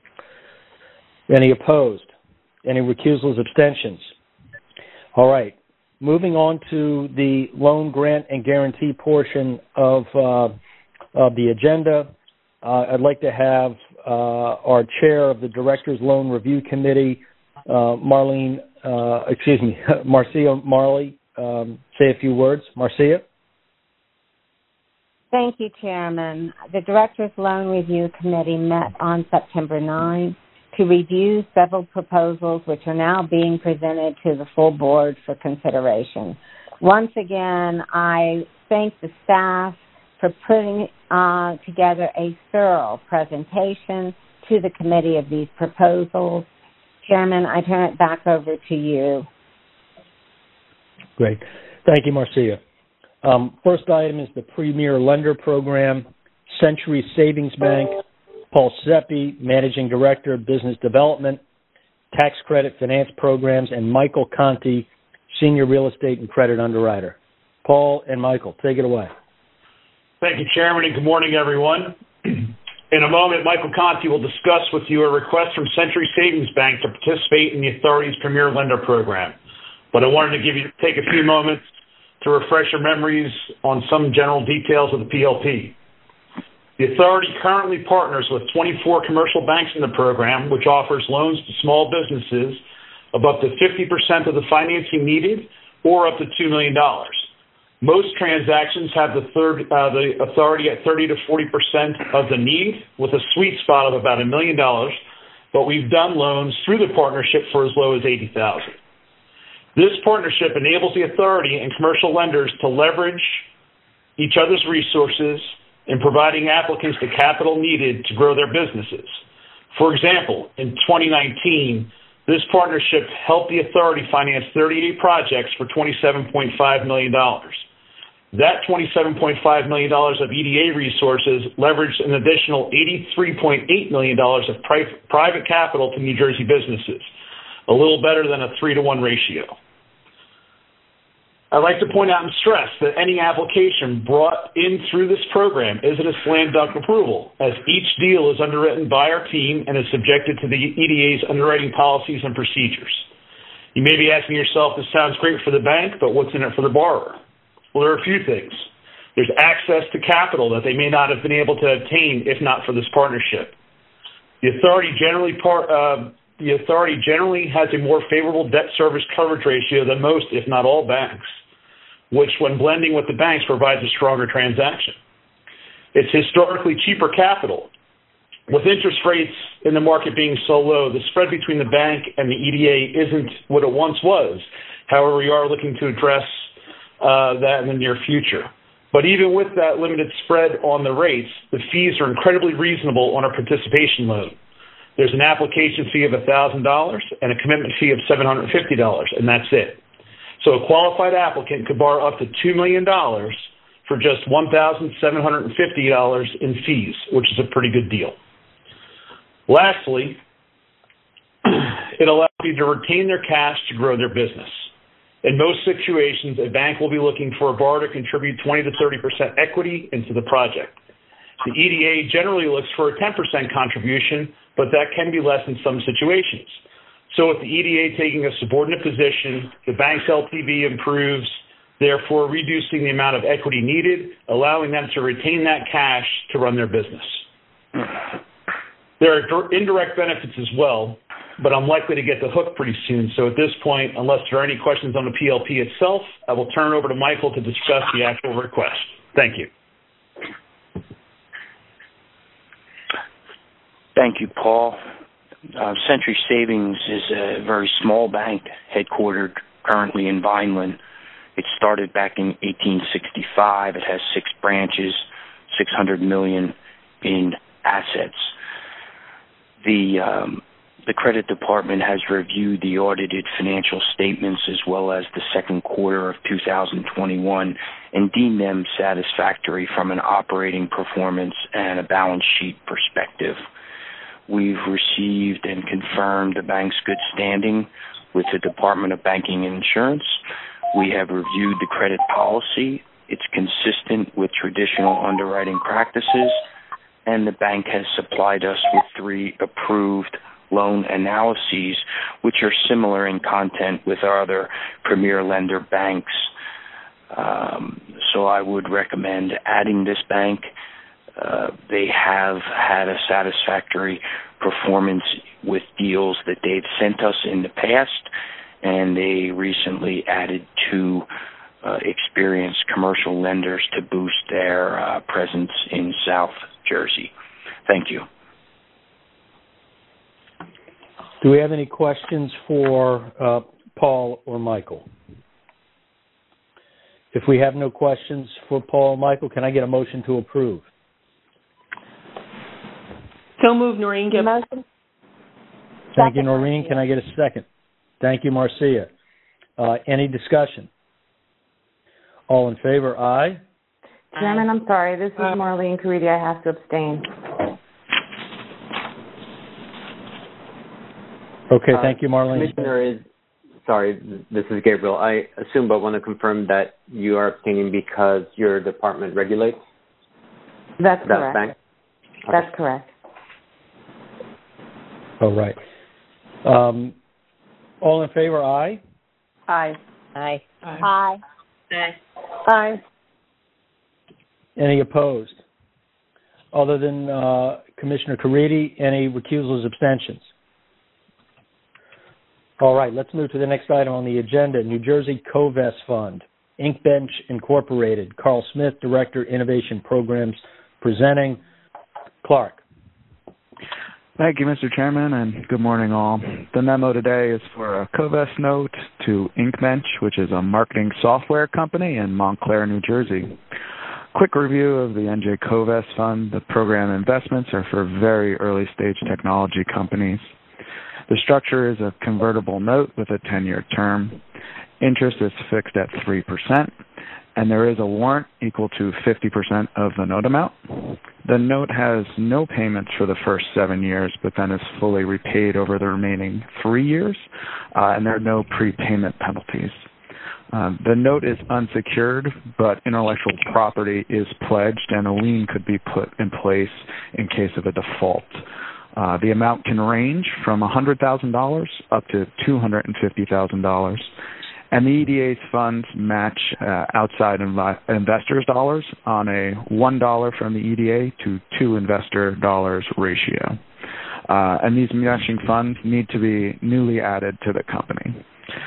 Any opposed? Any recusals, abstentions? All right. Moving on to the loan grant and guarantee portion of, uh, of the agenda, uh, I'd like to have uh, our chair of the Directors Loan Review Committee, uh, Marlene, uh, excuse me, Marcia Marley, um, say a few words. Marcia? Thank you, Chairman. The Directors Loan Review Committee met on September ninth to review several proposals which are now being presented to the full board for consideration. Once again, I thank the staff for putting uh, together a thorough presentation to the committee of these proposals. Chairman, I turn it back over to you. Great. Thank you, Marcia. Um, first item is the Premier Lender Program, Century Savings Bank, Paul Seppi, Managing Director of Business Development, Tax Credit Finance Programs, and Michael Conti, Senior Real Estate and Credit Underwriter. Paul and Michael, take it away. Thank you, Chairman, and good morning, everyone. In a moment, Michael Conti will discuss with you a request from Century Savings Bank to participate in the Authority's Premier Lender Program. But I wanted to give you take a few moments to refresh your memories on some general details of the P L P. The Authority currently partners with twenty-four commercial banks in the program, which offers loans to small businesses of up to fifty percent of the financing needed or up to two million dollars. Most transactions have the, third, uh, the Authority at thirty to forty percent of the need, with a sweet spot of about a million dollars, but we've done loans through the partnership for as low as eighty thousand dollars. This partnership enables the Authority and commercial lenders to leverage each other's resources in providing applicants the capital needed to grow their businesses. For example, in twenty nineteen, this partnership helped the Authority finance thirty-eight projects for twenty-seven point five million dollars. That twenty-seven point five million dollars of E D A resources leveraged an additional eighty-three point eight million dollars of pri- private capital to New Jersey businesses, a little better than a three to one ratio. I'd like to point out and stress that any application brought in through this program isn't a slam dunk approval, as each deal is underwritten by our team and is subjected to the E D A's underwriting policies and procedures. You may be asking yourself, this sounds great for the bank, but what's in it for the borrower? Well, there are a few things. There's access to capital that they may not have been able to obtain if not for this partnership. The authority generally part, uh, the authority generally has a more favorable debt service coverage ratio than most, if not all, banks, which when blending with the banks provides a stronger transaction. It's historically cheaper capital. With interest rates in the market being so low, the spread between the bank and the E D A isn't what it once was. However, we are looking to address uh, that in the near future. But even with that limited spread on the rates, the fees are incredibly reasonable on a participation loan. There's an application fee of one thousand dollars and a commitment fee of seven hundred fifty dollars, and that's it. So a qualified applicant could borrow up to two million dollars for just one thousand seven hundred fifty dollars in fees, which is a pretty good deal. Lastly, it allows you to retain their cash to grow their business. In most situations, a bank will be looking for a borrower to contribute twenty to thirty percent equity into the project. The E D A generally looks for a ten percent contribution, but that can be less in some situations. So with the E D A taking a subordinate position, the bank's L T V improves, therefore reducing the amount of equity needed, allowing them to retain that cash to run their business. There are indirect benefits as well, but I'm likely to get the hook pretty soon. So at this point, unless there are any questions on the P L P itself, I will turn it over to Michael to discuss the actual request. Thank you. Thank you, Paul. Uh, Century Savings is a very small bank headquartered currently in Vineland. It started back in eighteen sixty-five. It has six branches, six hundred million dollars in assets. The um, the credit department has reviewed the audited financial statements as well as the second quarter of two thousand twenty-one and deemed them satisfactory from an operating performance and a balance sheet perspective. We've received and confirmed the bank's good standing with the Department of Banking and Insurance. We have reviewed the credit policy. It's consistent with traditional underwriting practices, and the bank has supplied us with three approved loan analyses, which are similar in content with our other premier lender banks. Um, so I would recommend adding this bank. Uh, they have had a satisfactory performance with deals that they've sent us in the past, and they recently added two uh, experienced commercial lenders to boost their uh, presence in South Jersey. Thank you. Do we have any questions for uh, Paul or Michael? If we have no questions for Paul or Michael, can I get a motion to approve? So moved, Noreen. Give motion. Thank you, Noreen. Can I get a second? Thank you, Marcia. Uh, any discussion? All in favor, aye. Chairman, I'm sorry. This is Marlene Caridi. I have to abstain. Okay, thank you, Marlene. Uh, Commissioner is, sorry, this is Gabriel. I assume but want to confirm that you are abstaining because your department regulates? That's that correct. Bank? Okay. That's correct. All right. Um, all in favor, aye. Aye. Aye. Aye. Aye. Aye. Aye. Any opposed? Other than uh, Commissioner Caridi, any recusals, abstentions? All right, let's move to the next item on the agenda, New Jersey Co-Vest Fund, Inkbench Incorporated. Carl Smith, Director, Innovation Programs, presenting. Clark. Thank you, Mister Chairman, and good morning, all. The memo today is for a Co-Vest note to Inkbench, which is a marketing software company in Montclair, New Jersey. Quick review of the N J Co-Vest Fund. The program investments are for very early-stage technology companies. The structure is a convertible note with a ten-year term. Interest is fixed at three percent, and there is a warrant equal to fifty percent of the note amount. The note has no payments for the first seven years, but then is fully repaid over the remaining three years, uh, and there are no prepayment penalties. Um, the note is unsecured, but intellectual property is pledged, and a lien could be put in place in case of a default. Uh, the amount can range from one hundred thousand dollars up to two hundred fifty thousand dollars. And the E D A's funds match uh, outside inv- investors' dollars on a one dollar from the E D A to two investor dollars ratio. Uh, and these matching funds need to be newly added to the company.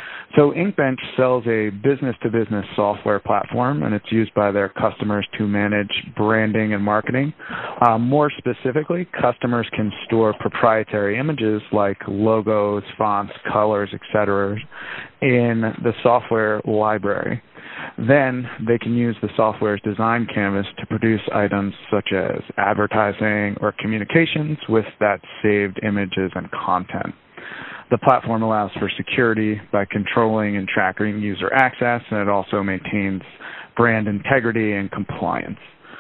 So Inkbench sells a business-to-business software platform, and it's used by their customers to manage branding and marketing. Uh, more specifically, customers can store proprietary images like logos, fonts, colors, et cetera in the software library. Then they can use the software's design canvas to produce items such as advertising or communications with that saved images and content. The platform allows for security by controlling and tracking user access, and it also maintains brand integrity and compliance.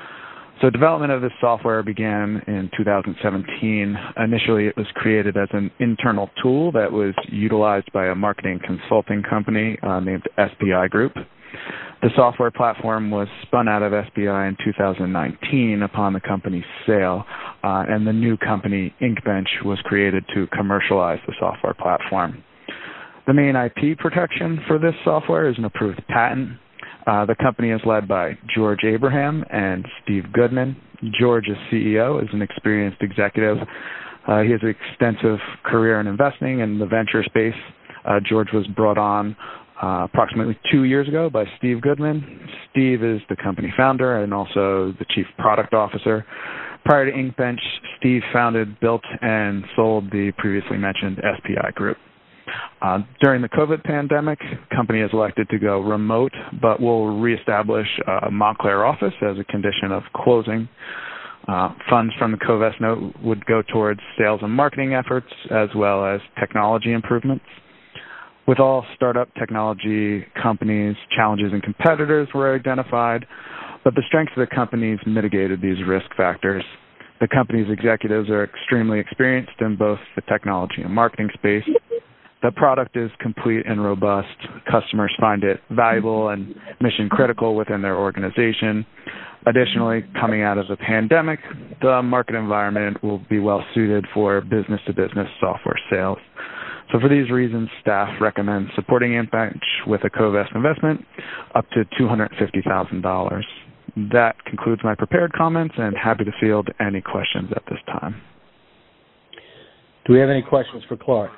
So development of this software began in two thousand seventeen. Initially, it was created as an internal tool that was utilized by a marketing consulting company uh, named S P I Group. The software platform was spun out of S P I in two thousand nineteen upon the company's sale, uh, and the new company, Inkbench, was created to commercialize the software platform. The main I P protection for this software is an approved patent. Uh, the company is led by George Abraham and Steve Goodman. George is C E O, is an experienced executive. Uh, he has an extensive career in investing in the venture space. Uh, George was brought on Uh, approximately two years ago by Steve Goodman. Steve is the company founder and also the chief product officer. Prior to Inkbench, Steve founded, built, and sold the previously mentioned S P I Group. Uh, during the COVID pandemic, the company has elected to go remote, but will reestablish a Montclair office as a condition of closing. Uh, funds from the Co-Vest note would go towards sales and marketing efforts as well as technology improvements. With all startup technology companies, challenges and competitors were identified, but the strengths of the companies mitigated these risk factors. The company's executives are extremely experienced in both the technology and marketing space. The product is complete and robust. Customers find it valuable and mission critical within their organization. Additionally, coming out of the pandemic, the market environment will be well suited for business-to-business software sales. So for these reasons, staff recommends supporting InkBench with a CoVest investment up to two hundred fifty thousand dollars. That concludes my prepared comments, and happy to field any questions at this time. Do we have any questions for Clark?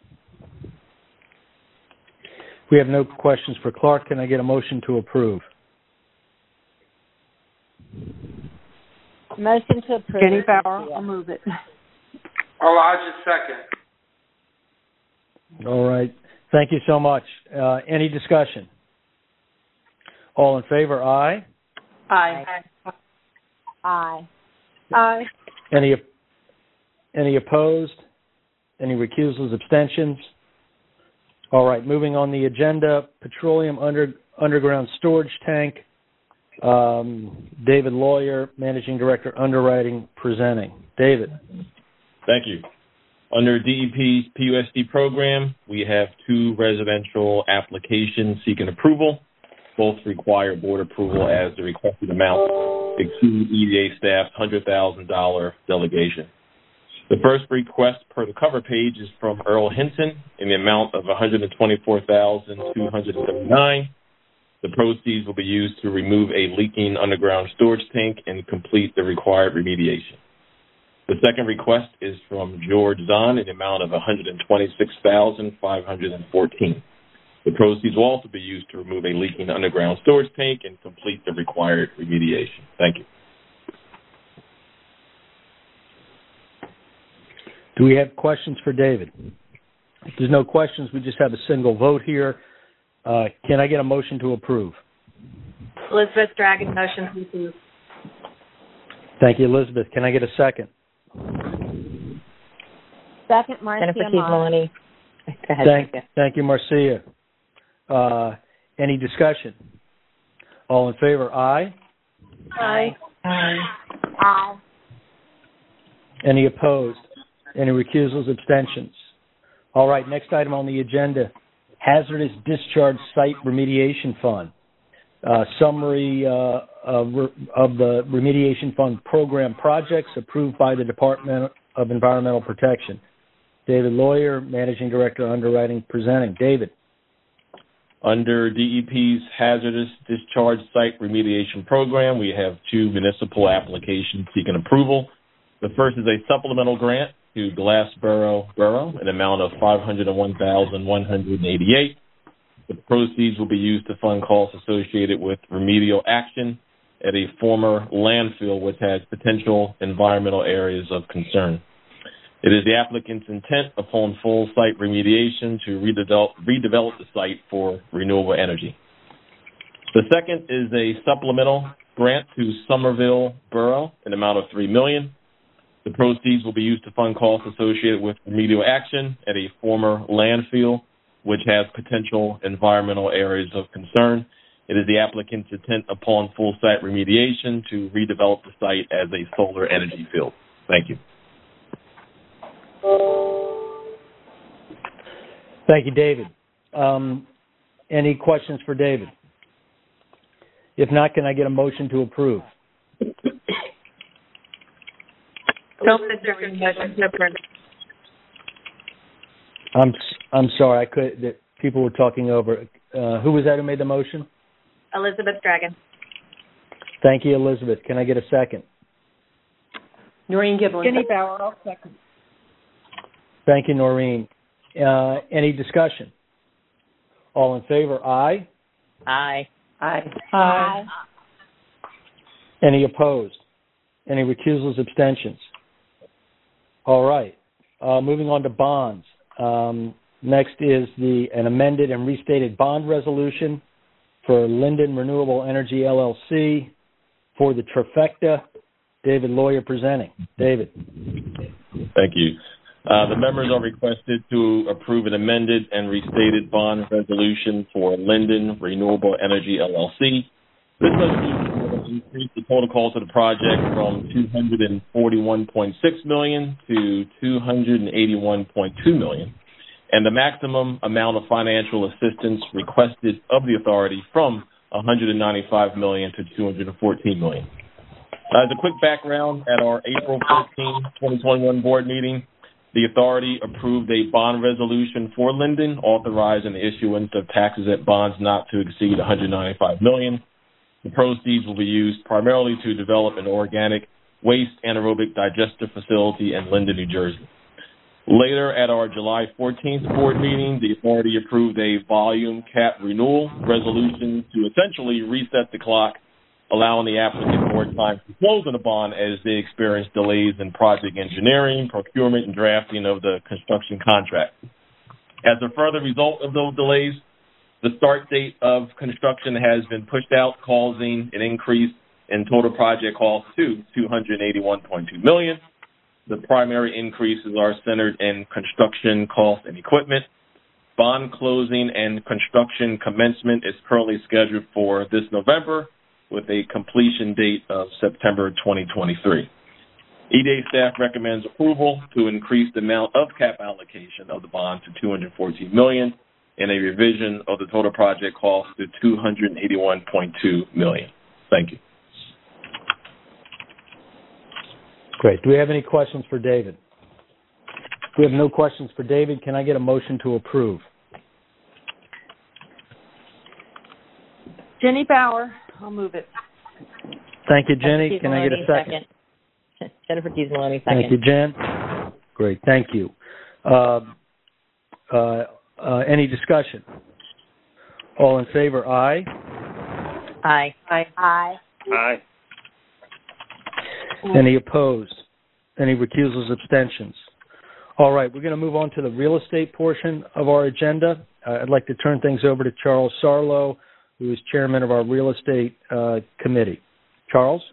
We have no questions for Clark. Can I get a motion to approve? Motion to approve. Jenny Bauer, I'll move it. Elijah, second. All right. Thank you so much. Uh, any discussion? All in favor, aye? Aye. Aye. Aye. Any, any opposed? Any recusals, abstentions? All right, moving on the agenda, petroleum under, underground storage tank. Um, David Lawyer, Managing Director, Underwriting, presenting. David. Thank you. Under D E P's P U S D program, we have two residential applications seeking approval. Both require board approval as the requested amount exceeds E D A staff's one hundred thousand dollars delegation. The first request per the cover page is from Earl Hinton in the amount of one hundred twenty-four thousand two hundred seventy-nine dollars. The proceeds will be used to remove a leaking underground storage tank and complete the required remediation. The second request is from George Zahn in the amount of one hundred twenty-six thousand five hundred fourteen dollars. The proceeds will also be used to remove a leaking underground storage tank and complete the required remediation. Thank you. Do we have questions for David? If there's no questions, we just have a single vote here. Uh, can I get a motion to approve? Elizabeth Dragon, motion to approve. Thank you, Elizabeth. Can I get a second? Second, Marcia Jennifer Keith Maloney. Go ahead. Thank, thank you, Marcia. Uh, any discussion? All in favor, aye? Aye. Aye. Aye. Any opposed? Any recusals, abstentions? All right, next item on the agenda, Hazardous Discharge Site Remediation Fund. Uh, summary uh, of, of the Remediation Fund program projects approved by the Department of Environmental Protection. David Lawyer, Managing Director, Underwriting, presenting. David. Under D E P's Hazardous Discharge Site Remediation Program, we have two municipal applications seeking approval. The first is a supplemental grant to Glassboro Borough, an amount of five hundred one thousand one hundred eighty-eight dollars. The proceeds will be used to fund costs associated with remedial action at a former landfill which has potential environmental areas of concern. It is the applicant's intent upon full site remediation to redevelop, redevelop the site for renewable energy. The second is a supplemental grant to Somerville Borough, an amount of three million dollars. The proceeds will be used to fund costs associated with remedial action at a former landfill which has potential environmental areas of concern. It is the applicant's intent upon full site remediation to redevelop the site as a solar energy field. Thank you. Thank you, David. Um, any questions for David? If not, can I get a motion to approve? I'm I'm sorry, I could. That people were talking over. Uh, who was that who made the motion? Elizabeth Dragon. Thank you, Elizabeth. Can I get a second? Noreen Giblin. Jenny Bauer, I'll second. Thank you, Noreen. Uh, any discussion? All in favor? Aye. Aye. Aye. Aye. Any opposed? Any recusals, abstentions? All right. Uh, moving on to bonds. Um, next is the an amended and restated bond resolution for Linden Renewable Energy L L C for the trifecta. David Lawyer presenting. David. Thank you. Uh, the members are requested to approve an amended and restated bond resolution for Linden Renewable Energy L L C. This resolution will increase the total cost of the project from two hundred forty-one point six million dollars to two hundred eighty-one point two million dollars and the maximum amount of financial assistance requested of the authority from one hundred ninety-five million dollars to two hundred fourteen million dollars. As a quick background, at our April fourteenth, twenty twenty-one board meeting, the authority approved a bond resolution for Linden, authorizing the issuance of tax-exempt bonds not to exceed one hundred ninety-five million dollars. The proceeds will be used primarily to develop an organic waste anaerobic digester facility in Linden, New Jersey. Later, at our July fourteenth board meeting, the authority approved a volume cap renewal resolution to essentially reset the clock, allowing the applicant more time to close on the bond as they experience delays in project engineering, procurement, and drafting of the construction contract. As a further result of those delays, the start date of construction has been pushed out, causing an increase in total project cost to two hundred eighty-one point two million dollars. The primary increases are centered in construction cost and equipment. Bond closing and construction commencement is currently scheduled for this November, with a completion date of September twenty twenty-three. E D A staff recommends approval to increase the amount of cap allocation of the bond to two hundred fourteen million dollars and a revision of the total project cost to two hundred eighty-one point two million dollars. Thank you. Great. Do we have any questions for David? If we have no questions for David, can I get a motion to approve? Jenny Bauer. I'll move it. Thank you, Jenny. Can I get a second? second. Jennifer Keys Maloney, second. Thank you, Jen. Great. Thank you. Uh, uh, uh, any discussion? All in favor, aye. Aye. Aye. Aye. Aye. Any opposed? Any recusals, abstentions? All right, we're going to move on to the real estate portion of our agenda. Uh, I'd like to turn things over to Charles Sarlo, who is chairman of our real estate uh, committee. Charles?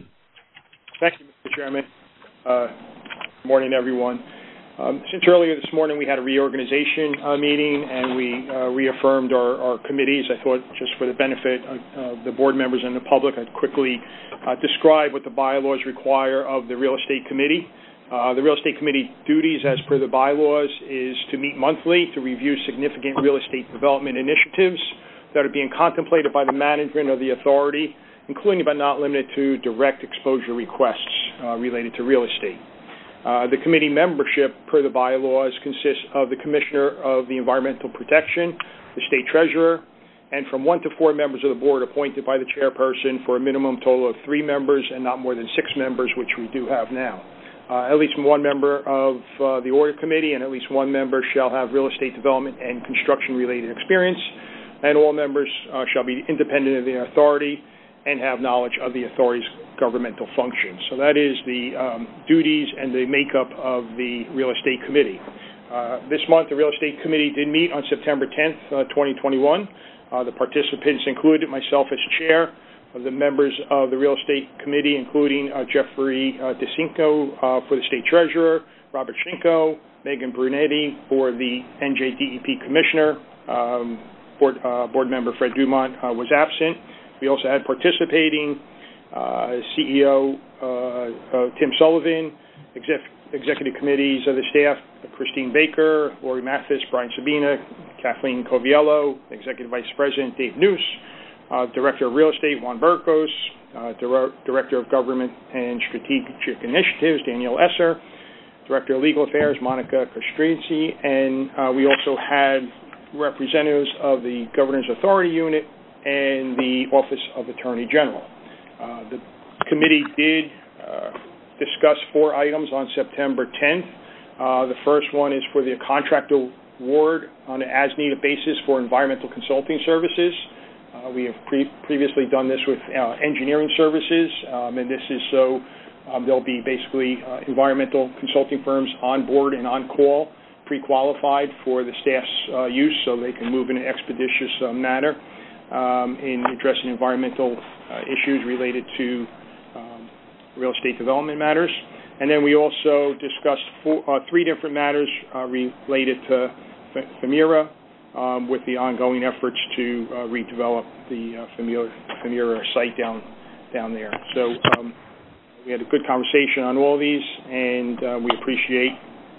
Thank you, Mister Chairman. Uh, good morning, everyone. Um, since earlier this morning we had a reorganization uh, meeting and we uh, reaffirmed our, our committees, I thought just for the benefit of uh, the board members and the public, I'd quickly uh, describe what the bylaws require of the real estate committee. Uh, the real estate committee duties as per the bylaws is to meet monthly to review significant real estate development initiatives that are being contemplated by the management of the authority, including but not limited to direct exposure requests uh, related to real estate. Uh, the committee membership, per the bylaws, consists of the Commissioner of the Environmental Protection, the State Treasurer, and from one to four members of the board appointed by the chairperson for a minimum total of three members and not more than six members, which we do have now. Uh, at least one member of uh, the audit committee and at least one member shall have real estate development and construction-related experience, and all members uh, shall be independent of the authority and have knowledge of the authority's governmental functions. So that is the um, duties and the makeup of the Real Estate Committee. Uh, this month, the Real Estate Committee did meet on September tenth, uh, twenty twenty-one. Uh, the participants included myself as chair, of the members of the Real Estate Committee, including uh, Jeffrey uh, DeCinco uh, for the State Treasurer, Robert Shinko, Megan Brunetti for the N J D E P Commissioner, um, board, uh, board member Fred Dumont uh, was absent. We also had participating uh, C E O uh, uh, Tim Sullivan, exec executive committees of the staff, Christine Baker, Lori Mathis, Brian Sabina, Kathleen Coviello, Executive Vice President Dave Noose, uh, Director of Real Estate Juan Burkos, uh, Dir Director of Government and Strategic Initiatives Danielle Esser, Director of Legal Affairs Monica Castrinci, and uh, we also had representatives of the Governor's Authority Unit and the Office of Attorney General. Uh, the committee did uh, discuss four items on September tenth. Uh, the first one is for the contract award on an as-needed basis for environmental consulting services. Uh, we have pre previously done this with uh, engineering services, um, and this is so um, there'll be basically uh, environmental consulting firms on board and on call, pre-qualified for the staff's uh, use so they can move in an expeditious uh, manner um, in addressing environmental uh, issues related to um, real estate development matters. And then we also discussed four, uh, three different matters uh, related to Famira um, with the ongoing efforts to uh, redevelop the uh, Famira, Famira site down down there. So um, we had a good conversation on all these, and uh, we appreciate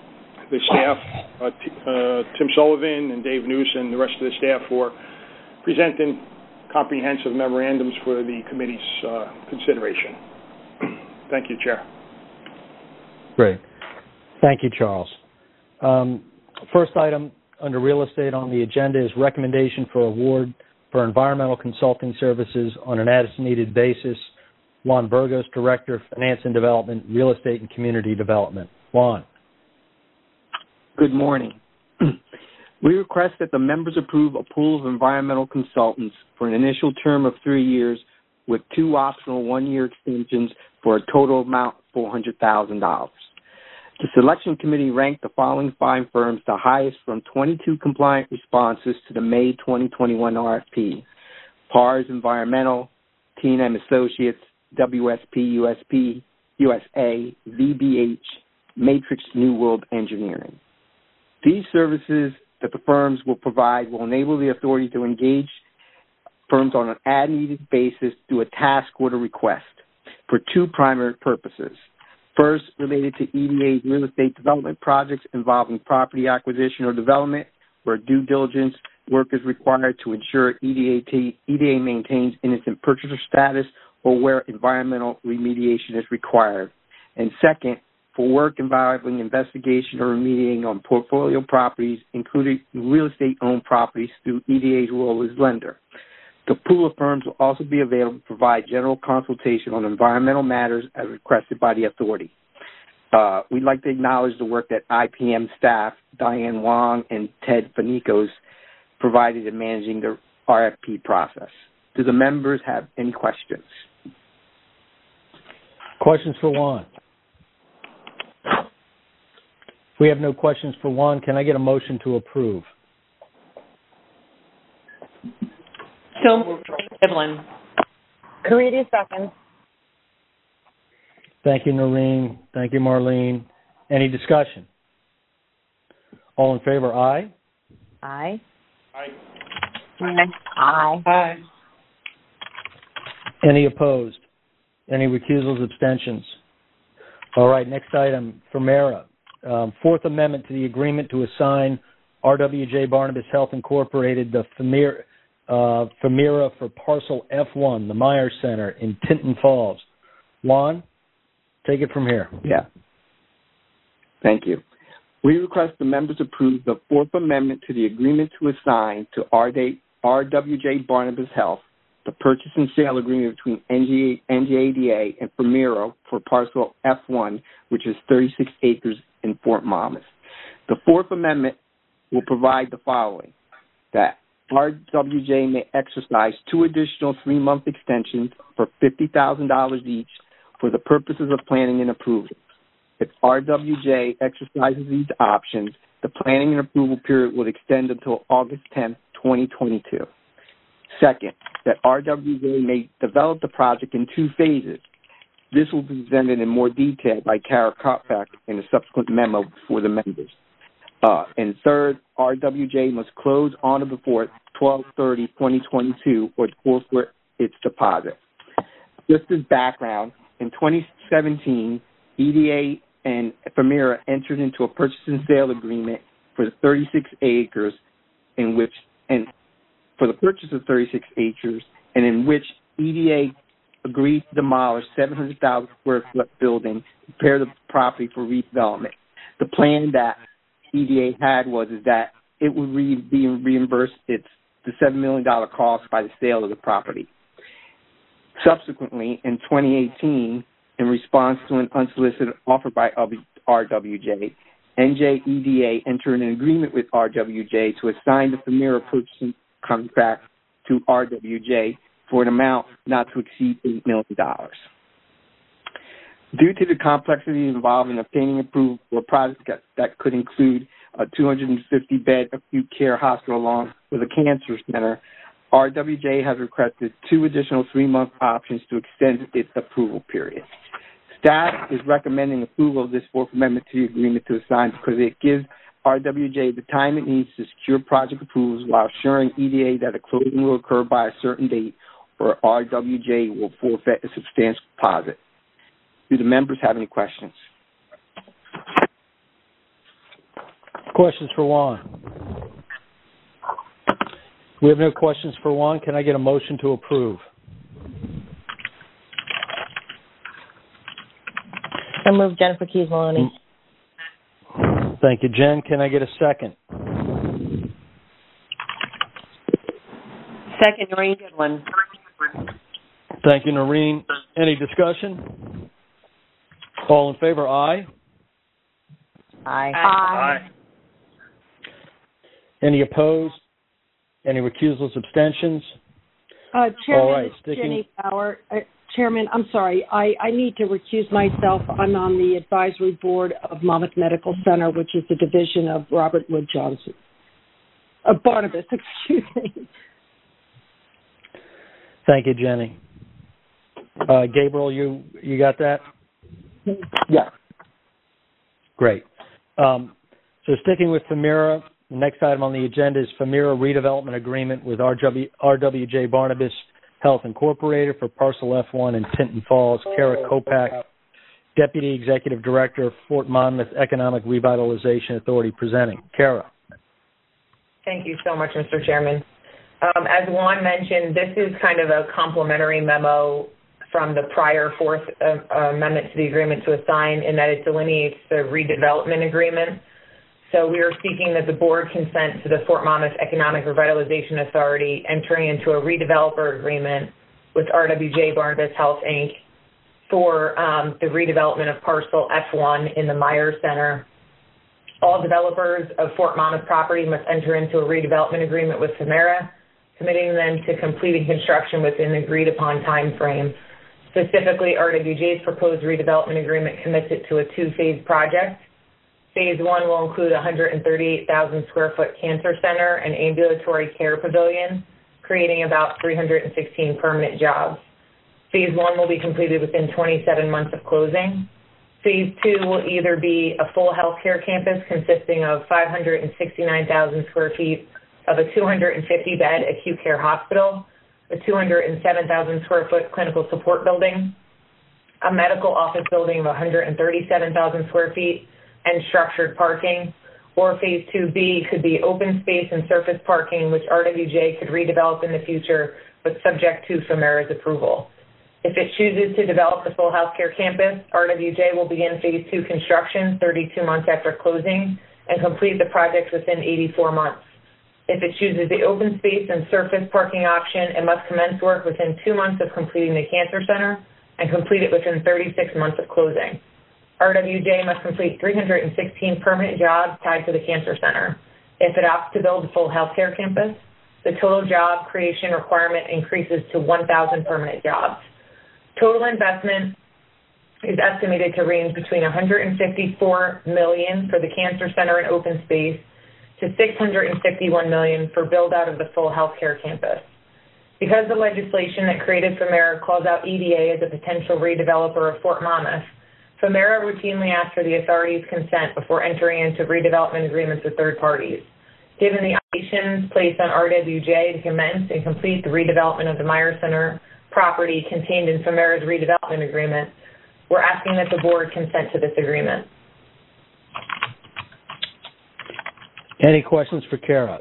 the staff, uh, t- uh, Tim Sullivan and Dave Noose and the rest of the staff for presenting comprehensive memorandums for the committee's uh, consideration. Thank you, Chair. Great. Thank you, Charles. Um, first item under real estate on the agenda is recommendation for award for environmental consulting services on an as-needed basis. Juan Burgos, Director of Finance and Development, Real Estate and Community Development. Juan. Good morning. We request that the members approve a pool of environmental consultants for an initial term of three years with two optional one-year extensions for a total amount of four hundred thousand dollars. The selection committee ranked the following five firms the highest from twenty-two compliant responses to the May twenty twenty-one R F P. P A R S Environmental, T and M Associates, W S P U S P, U S A, V B H, Matrix New World Engineering. These services that the firms will provide will enable the authority to engage firms on an as-needed basis through a task order request for two primary purposes. First, related to E D A's real estate development projects involving property acquisition or development, where due diligence work is required to ensure E D A, T, E D A maintains innocent purchaser status or where environmental remediation is required. And second, for work involving investigation or remediating on portfolio properties, including real estate-owned properties through E D A's role as lender. The pool of firms will also be available to provide general consultation on environmental matters as requested by the authority. Uh, we'd like to acknowledge the work that I P M staff, Diane Wong and Ted Fanicos, provided in managing the R F P process. Do the members have any questions? Questions for Juan? If we have no questions for Juan, can I get a motion to approve? So, Evelyn. Caridi, second. Thank you, Noreen. Thank you, Marlene. Any discussion? All in favor, aye? Aye. Aye. Aye. Aye. Any opposed? Any recusals, abstentions? All right, next item, Fermera. Um, Fourth Amendment to the agreement to assign R W J Barnabas Health Incorporated the Fermera, uh, Fermera for Parcel F one, the Myers Center in Tinton Falls. Juan, take it from here. Yeah. Thank you. We request the members approve the Fourth Amendment to the agreement to assign to R W J Barnabas Health the purchase and sale agreement between N J A D A and Fermera for Parcel F one, which is thirty-six acres in Fort Monmouth. The Fourth Amendment will provide the following: that R W J may exercise two additional three-month extensions for fifty thousand dollars each for the purposes of planning and approval. If R W J exercises these options, the planning and approval period will extend until August tenth, twenty twenty-two. Second, that R W J may develop the project in two phases. This will be presented in more detail by Kara Koppak in a subsequent memo for the members. Uh, and third, R W J must close on or before twelve thirty twenty twenty-two or forfeit its deposit. Just as background, in twenty seventeen, E D A and Fermera entered into a purchase and sale agreement for the thirty-six acres in which, and for the purchase of thirty-six acres, and in which E D A agreed to demolish seven hundred thousand square foot building, prepare the property for redevelopment. The plan that E D A had was is that it would re- be reimbursed its the seven million dollars cost by the sale of the property. Subsequently, in twenty eighteen, in response to an unsolicited offer by R W J, N J E D A entered an agreement with R W J to assign the Fermera purchasing contract to R W J for an amount not to exceed eight million dollars. Due to the complexity involved in obtaining approval for a project that, that could include a two hundred fifty bed acute care hospital along with a cancer center, R W J has requested two additional three-month options to extend its approval period. Staff is recommending approval of this Fourth Amendment to the agreement to assign because it gives R W J the time it needs to secure project approvals while assuring E D A that a closing will occur by a certain date, or R W J will forfeit a substantial deposit. Do the members have any questions? Questions for Juan? We have no questions for Juan. Can I get a motion to approve? I move Jennifer Keys Maloney. Thank you, Jen. Can I get a second? Second, Noreen Goodwin. Thank you, Noreen. Any discussion? All in favor, aye? Aye. Aye. Any opposed? Any recusals, abstentions? Uh, Chairman, All right, it's sticking... Jenny Bauer. Uh, Chairman, I'm sorry. I, I need to recuse myself. I'm on the advisory board of Monmouth Medical Center, which is a division of Robert Wood Johnson. Uh, Barnabas, excuse me. Thank you, Jenny. Uh, Gabriel, you, you got that? Yeah. Great. Um, so sticking with Famira, the next item on the agenda is Famira redevelopment agreement with R W J Barnabas Health Incorporated for Parcel F one in Tinton Falls. Kara Kopak, Deputy Executive Director, Fort Monmouth Economic Revitalization Authority, presenting. Kara. Thank you so much, Mister Chairman. Um, as Juan mentioned, this is kind of a complementary memo from the prior Fourth uh, Amendment to the agreement to assign, in that it delineates the redevelopment agreement. So we are seeking that the board consent to the Fort Monmouth Economic Revitalization Authority entering into a redeveloper agreement with R W J Barnabas Health, Incorporated for um, the redevelopment of parcel F one in the Meyer Center. All developers of Fort Monmouth property must enter into a redevelopment agreement with Famira, committing them to completing construction within the agreed upon time frame. Specifically, R W J's proposed redevelopment agreement commits it to a two-phase project. Phase one will include a one hundred thirty-eight thousand square foot cancer center and ambulatory care pavilion, creating about three hundred sixteen permanent jobs. Phase one will be completed within twenty-seven months of closing. Phase two will either be a full healthcare campus consisting of five hundred sixty-nine thousand square feet of a two hundred fifty bed acute care hospital, a two hundred seven thousand square foot clinical support building, a medical office building of one hundred thirty-seven thousand square feet, and structured parking. Or Phase two B could be open space and surface parking, which R W J could redevelop in the future, but subject to Famira's approval. If it chooses to develop the full healthcare campus, R W J will begin Phase two construction thirty-two months after closing and complete the project within eighty-four months. If it chooses the open space and surface parking option, it must commence work within two months of completing the cancer center and complete it within thirty-six months of closing. R W J must complete three hundred sixteen permanent jobs tied to the cancer center. If it opts to build a full healthcare campus, the total job creation requirement increases to one thousand permanent jobs. Total investment is estimated to range between one hundred fifty-four million dollars for the cancer center and open space to six hundred fifty-one million dollars for build out of the full healthcare campus. Because the legislation that created Famira calls out E D A as a potential redeveloper of Fort Monmouth, Famira routinely asks for the authority's consent before entering into redevelopment agreements with third parties. Given the obligations placed on R W J to commence and complete the redevelopment of the Meyer Center property contained in Famira's redevelopment agreement, we're asking that the board consent to this agreement. Any questions for Kara?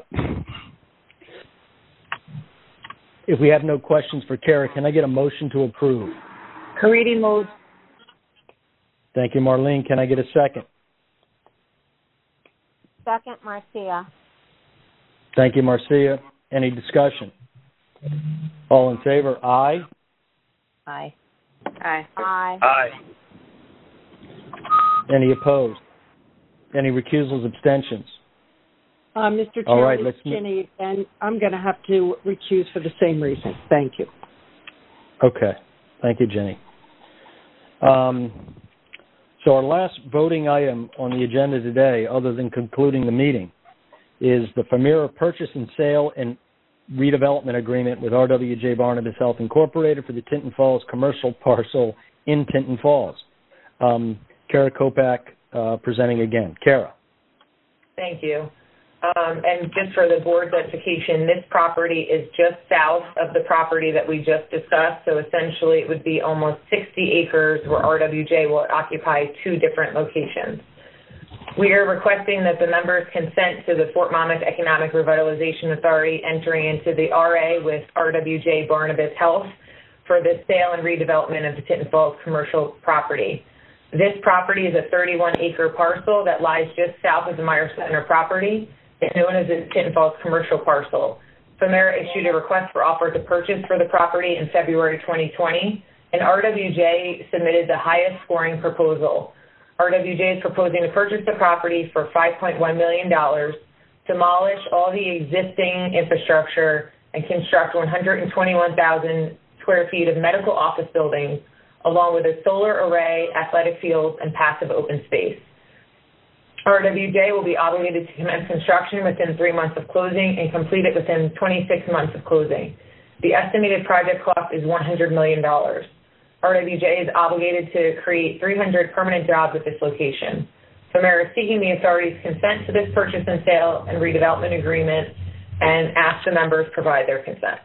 If we have no questions for Kara, can I get a motion to approve? Caridi moves. Thank you, Marlene. Can I get a second? Second, Marcia. Thank you, Marcia. Any discussion? All in favor? Aye. Aye. Aye. Aye. Aye. Any opposed? Any recusals, abstentions? Uh, Mister All Chairman, right, let's it's Ginny, and I'm going to have to recuse for the same reason. Thank you. Okay. Thank you, Jenny. Um, so our last voting item on the agenda today, other than concluding the meeting, is the Famira purchase and sale and redevelopment agreement with R W J Barnabas Health Incorporated for the Tinton Falls commercial parcel in Tinton Falls. Um, Kara Kopak uh, presenting again. Kara. Thank you. Um, and just for the board's edification, this property is just south of the property that we just discussed. So essentially it would be almost sixty acres where R W J will occupy two different locations. We are requesting that the members consent to the Fort Monmouth Economic Revitalization Authority entering into the R A with R W J Barnabas Health for the sale and redevelopment of the Tinton Falls commercial property. This property is a thirty-one acre parcel that lies just south of the Meyer Center property. It's known as the Tinton Falls commercial parcel. Famera issued a request for offer to purchase for the property in February twenty twenty, and R W J submitted the highest scoring proposal. R W J is proposing to purchase the property for five point one million dollars, demolish all the existing infrastructure, and construct one hundred twenty-one thousand square feet of medical office buildings, along with a solar array, athletic fields, and passive open space. R W J will be obligated to commence construction within three months of closing and complete it within twenty-six months of closing. The estimated project cost is one hundred million dollars. R W J is obligated to create three hundred permanent jobs at this location. Famera is seeking the authority's consent to this purchase and sale and redevelopment agreement and asks the members provide their consent.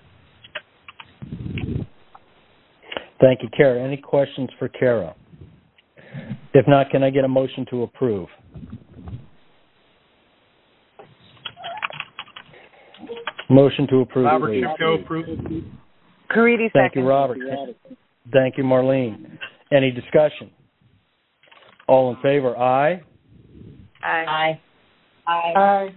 Thank you, Kara. Any questions for Kara? If not, can I get a motion to approve? Motion to approve. Robert please. Shipko, approve. Caridi, Thank second. you, Robert. Thank you, Marlene. Any discussion? All in favor, aye. Aye. Aye. Aye.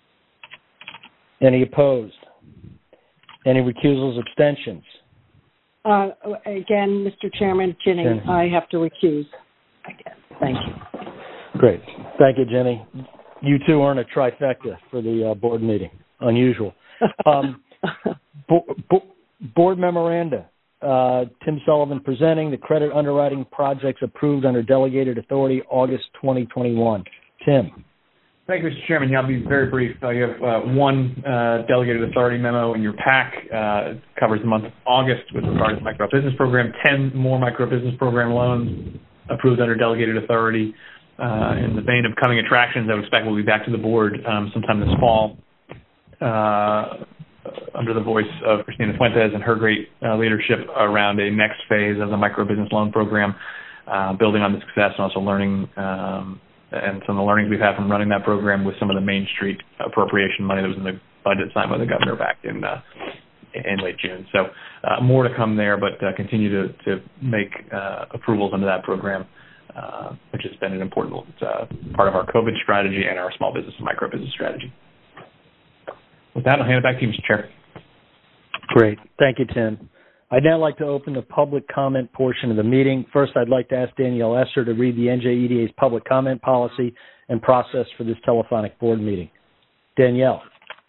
Any opposed? Any recusals, abstentions? Uh, again, Mister Chairman, Ginny, Ginny. I have to recuse. Thank you. Great. Thank you, Jenny. You two earn a trifecta for the uh, board meeting. Unusual. Um, bo- bo- board memoranda. Uh, Tim Sullivan presenting the credit underwriting projects approved under delegated authority August twenty twenty-one. Tim. Thank you, Mister Chairman. Yeah, I'll be very brief. Uh, you have uh, one uh, delegated authority memo in your pack. Uh, it covers the month of August with regard to the micro business program. Ten more micro business program loans approved under delegated authority. Uh, in the vein of coming attractions, I would expect we'll be back to the board um, sometime this fall uh, under the voice of Christina Fuentes and her great uh, leadership around a next phase of the micro business loan program, uh, building on the success and also learning um, and some of the learnings we've had from running that program with some of the Main Street appropriation money that was in the budget signed by the governor back in uh, in late June. So uh, more to come there, but uh, continue to, to make uh, approvals under that program, uh, which has been an important uh, part of our COVID strategy and our small business and micro business strategy. With that, I'll hand it back to you, Mister Chair. Great. Thank you, Tim. I'd now like to open the public comment portion of the meeting. First, I'd like to ask Danielle Esser to read the N J E D A's public comment policy and process for this telephonic board meeting. Danielle.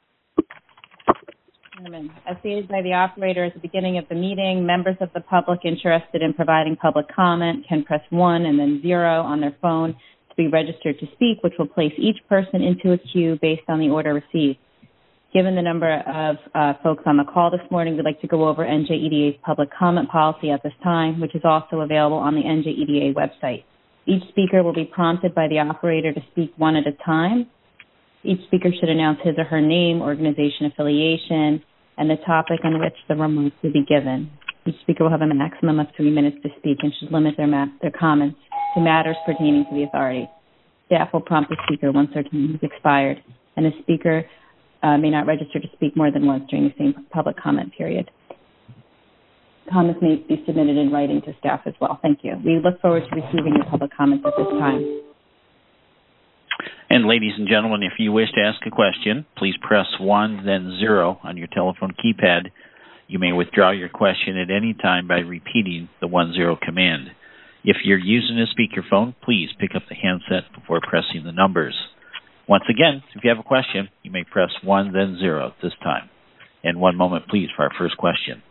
As stated by the operator at the beginning of the meeting, members of the public interested in providing public comment can press one and then zero on their phone to be registered to speak, which will place each person into a queue based on the order received. Given the number of uh, folks on the call this morning, we'd like to go over N J E D A's public comment policy at this time, which is also available on the N J E D A website. Each speaker will be prompted by the operator to speak one at a time. Each speaker should announce his or her name, organization affiliation, and the topic on which the remarks will be given. Each speaker will have a maximum of three minutes to speak and should limit their, ma- their comments to matters pertaining to the authority. Staff will prompt the speaker once their time has expired, and the speaker uh, may not register to speak more than once during the same public comment period. Comments may be submitted in writing to staff as well. Thank you. We look forward to receiving your public comments at this time. And ladies and gentlemen, if you wish to ask a question, please press one, then zero on your telephone keypad. You may withdraw your question at any time by repeating the one zero command. If you're using a speakerphone, please pick up the handset before pressing the numbers. Once again, if you have a question, you may press one, then zero at this time. And one moment, please, for our first question.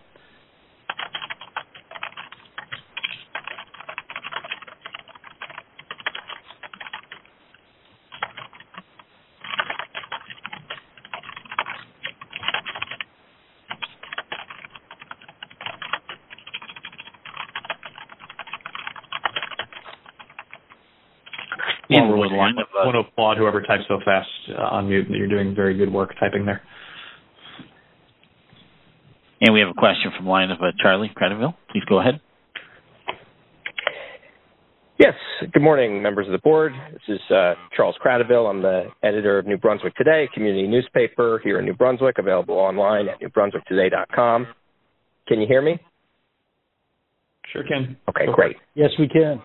I want to applaud whoever types so fast uh, on mute. You're doing very good work typing there. And we have a question from the line of uh, Charlie Credeville. Please go ahead. Yes. Good morning, members of the board. This is uh, Charles Cradaville. I'm the editor of New Brunswick Today, community newspaper here in New Brunswick, available online at new brunswick today dot com. Can you hear me? Sure can. Okay, great. Yes, we can.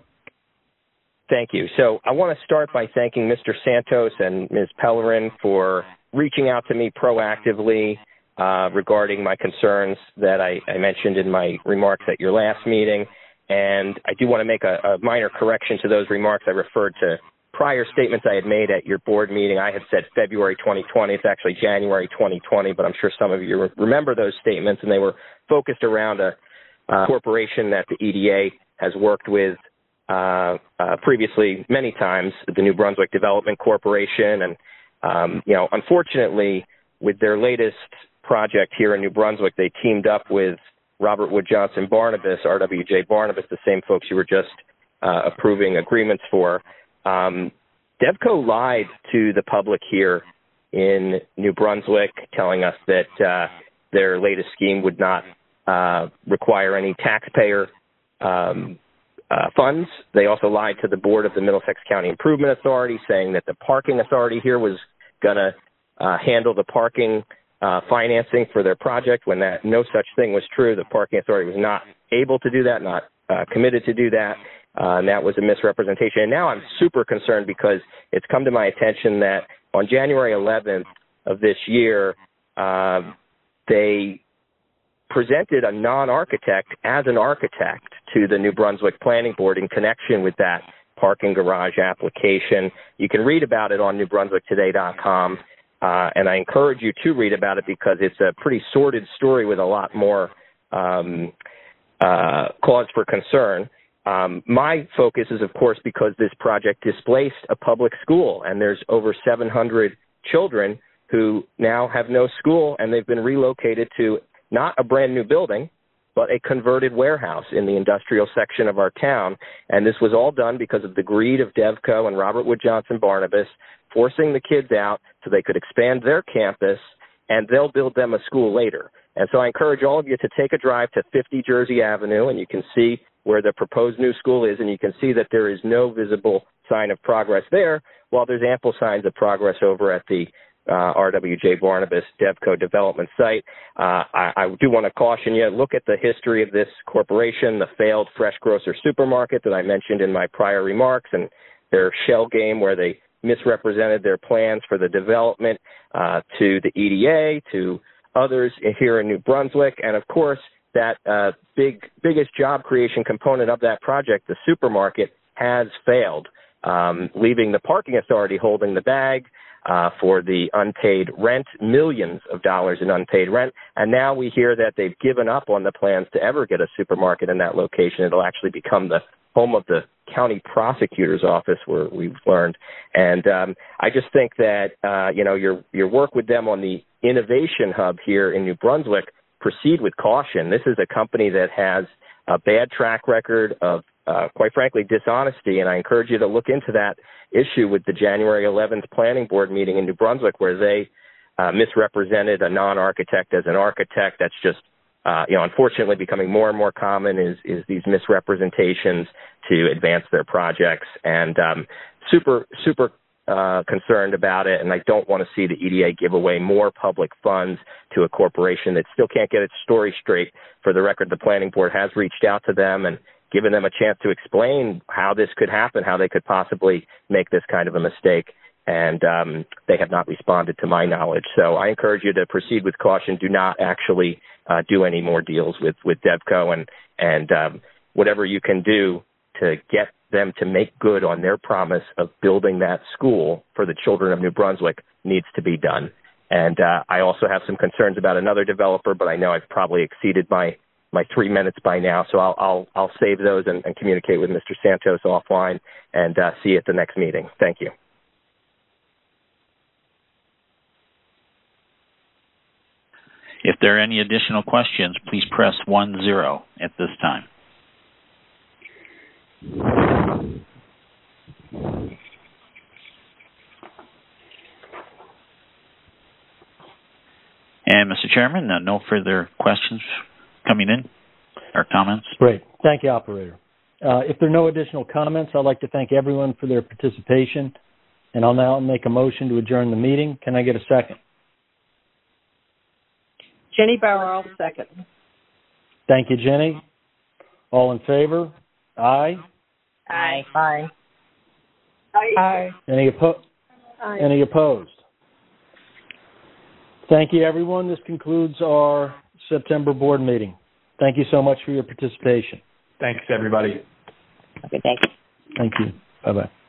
Thank you. So I want to start by thanking Mister Santos and Miz Pellerin for reaching out to me proactively uh, regarding my concerns that I, I mentioned in my remarks at your last meeting. And I do want to make a, a minor correction to those remarks. I referred to prior statements I had made at your board meeting. I had said February twenty twenty. It's actually January twenty twenty, but I'm sure some of you remember those statements, and they were focused around a, a corporation that the E D A has worked with uh, uh, previously many times, the New Brunswick Development Corporation. And, um, you know, unfortunately, with their latest project here in New Brunswick, they teamed up with Robert Wood Johnson Barnabas, R W J Barnabas, the same folks you were just uh, approving agreements for. Um, DevCo lied to the public here in New Brunswick, telling us that uh, their latest scheme would not uh, require any taxpayer um, uh, funds. They also lied to the board of the Middlesex County Improvement Authority, saying that the parking authority here was going to uh, handle the parking Uh, financing for their project, when that no such thing was true. The parking authority was not able to do that, not uh, committed to do that, uh, and that was a misrepresentation. And now I'm super concerned because it's come to my attention that on January eleventh of this year, uh, they presented a non-architect as an architect to the New Brunswick Planning Board in connection with that parking garage application. You can read about it on new brunswick today dot com. Uh, and I encourage you to read about it because it's a pretty sordid story with a lot more um, uh, cause for concern. Um, my focus is, of course, because this project displaced a public school, and there's over seven hundred children who now have no school, and they've been relocated to not a brand new building, but a converted warehouse in the industrial section of our town. And this was all done because of the greed of DevCo and Robert Wood Johnson Barnabas, forcing the kids out so they could expand their campus, and they'll build them a school later. And so I encourage all of you to take a drive to fifty Jersey Avenue, and you can see where the proposed new school is, and you can see that there is no visible sign of progress there, while there's ample signs of progress over at the uh, R W J Barnabas DevCo development site. Uh, I, I do want to caution you, look at the history of this corporation, the failed fresh grocer supermarket that I mentioned in my prior remarks, and their shell game where they misrepresented their plans for the development uh, to the E D A, to others here in New Brunswick, and of course that uh, big biggest job creation component of that project, the supermarket, has failed, um, leaving the parking authority holding the bag uh, for the unpaid rent, millions of dollars in unpaid rent, and now we hear that they've given up on the plans to ever get a supermarket in that location. It'll actually become the home of the county prosecutor's office, where we've learned. And um, I just think that, uh, you know, your your work with them on the innovation hub here in New Brunswick, proceed with caution. This is a company that has a bad track record of, uh, quite frankly, dishonesty, and I encourage you to look into that issue with the January eleventh planning board meeting in New Brunswick, where they uh, misrepresented a non-architect as an architect. That's just Uh, you know, unfortunately becoming more and more common is, is these misrepresentations to advance their projects, and um, super, super uh, concerned about it. And I don't want to see the E D A give away more public funds to a corporation that still can't get its story straight. For the record, the planning board has reached out to them and given them a chance to explain how this could happen, how they could possibly make this kind of a mistake. And um, they have not responded to my knowledge. So I encourage you to proceed with caution. Do not actually uh, do any more deals with, with DevCo, and, and um, whatever you can do to get them to make good on their promise of building that school for the children of New Brunswick needs to be done. And uh, I also have some concerns about another developer, but I know I've probably exceeded my, my three minutes by now, so I'll, I'll, I'll save those and, and communicate with Mister Santos offline and uh, see you at the next meeting. Thank you. If there are any additional questions, please press one zero at this time. And Mister Chairman, uh, no further questions coming in or comments? Great. Thank you, operator. Uh, if there are no additional comments, I'd like to thank everyone for their participation, and I'll now make a motion to adjourn the meeting. Can I get a second? Jenny Bauer, I'll second. Thank you, Jenny. All in favor? Aye. Aye. Aye. Aye. Any, oppo- Aye. Any opposed? Thank you, everyone. This concludes our September board meeting. Thank you so much for your participation. Thanks, everybody. Okay, thanks. Thank you. Bye-bye.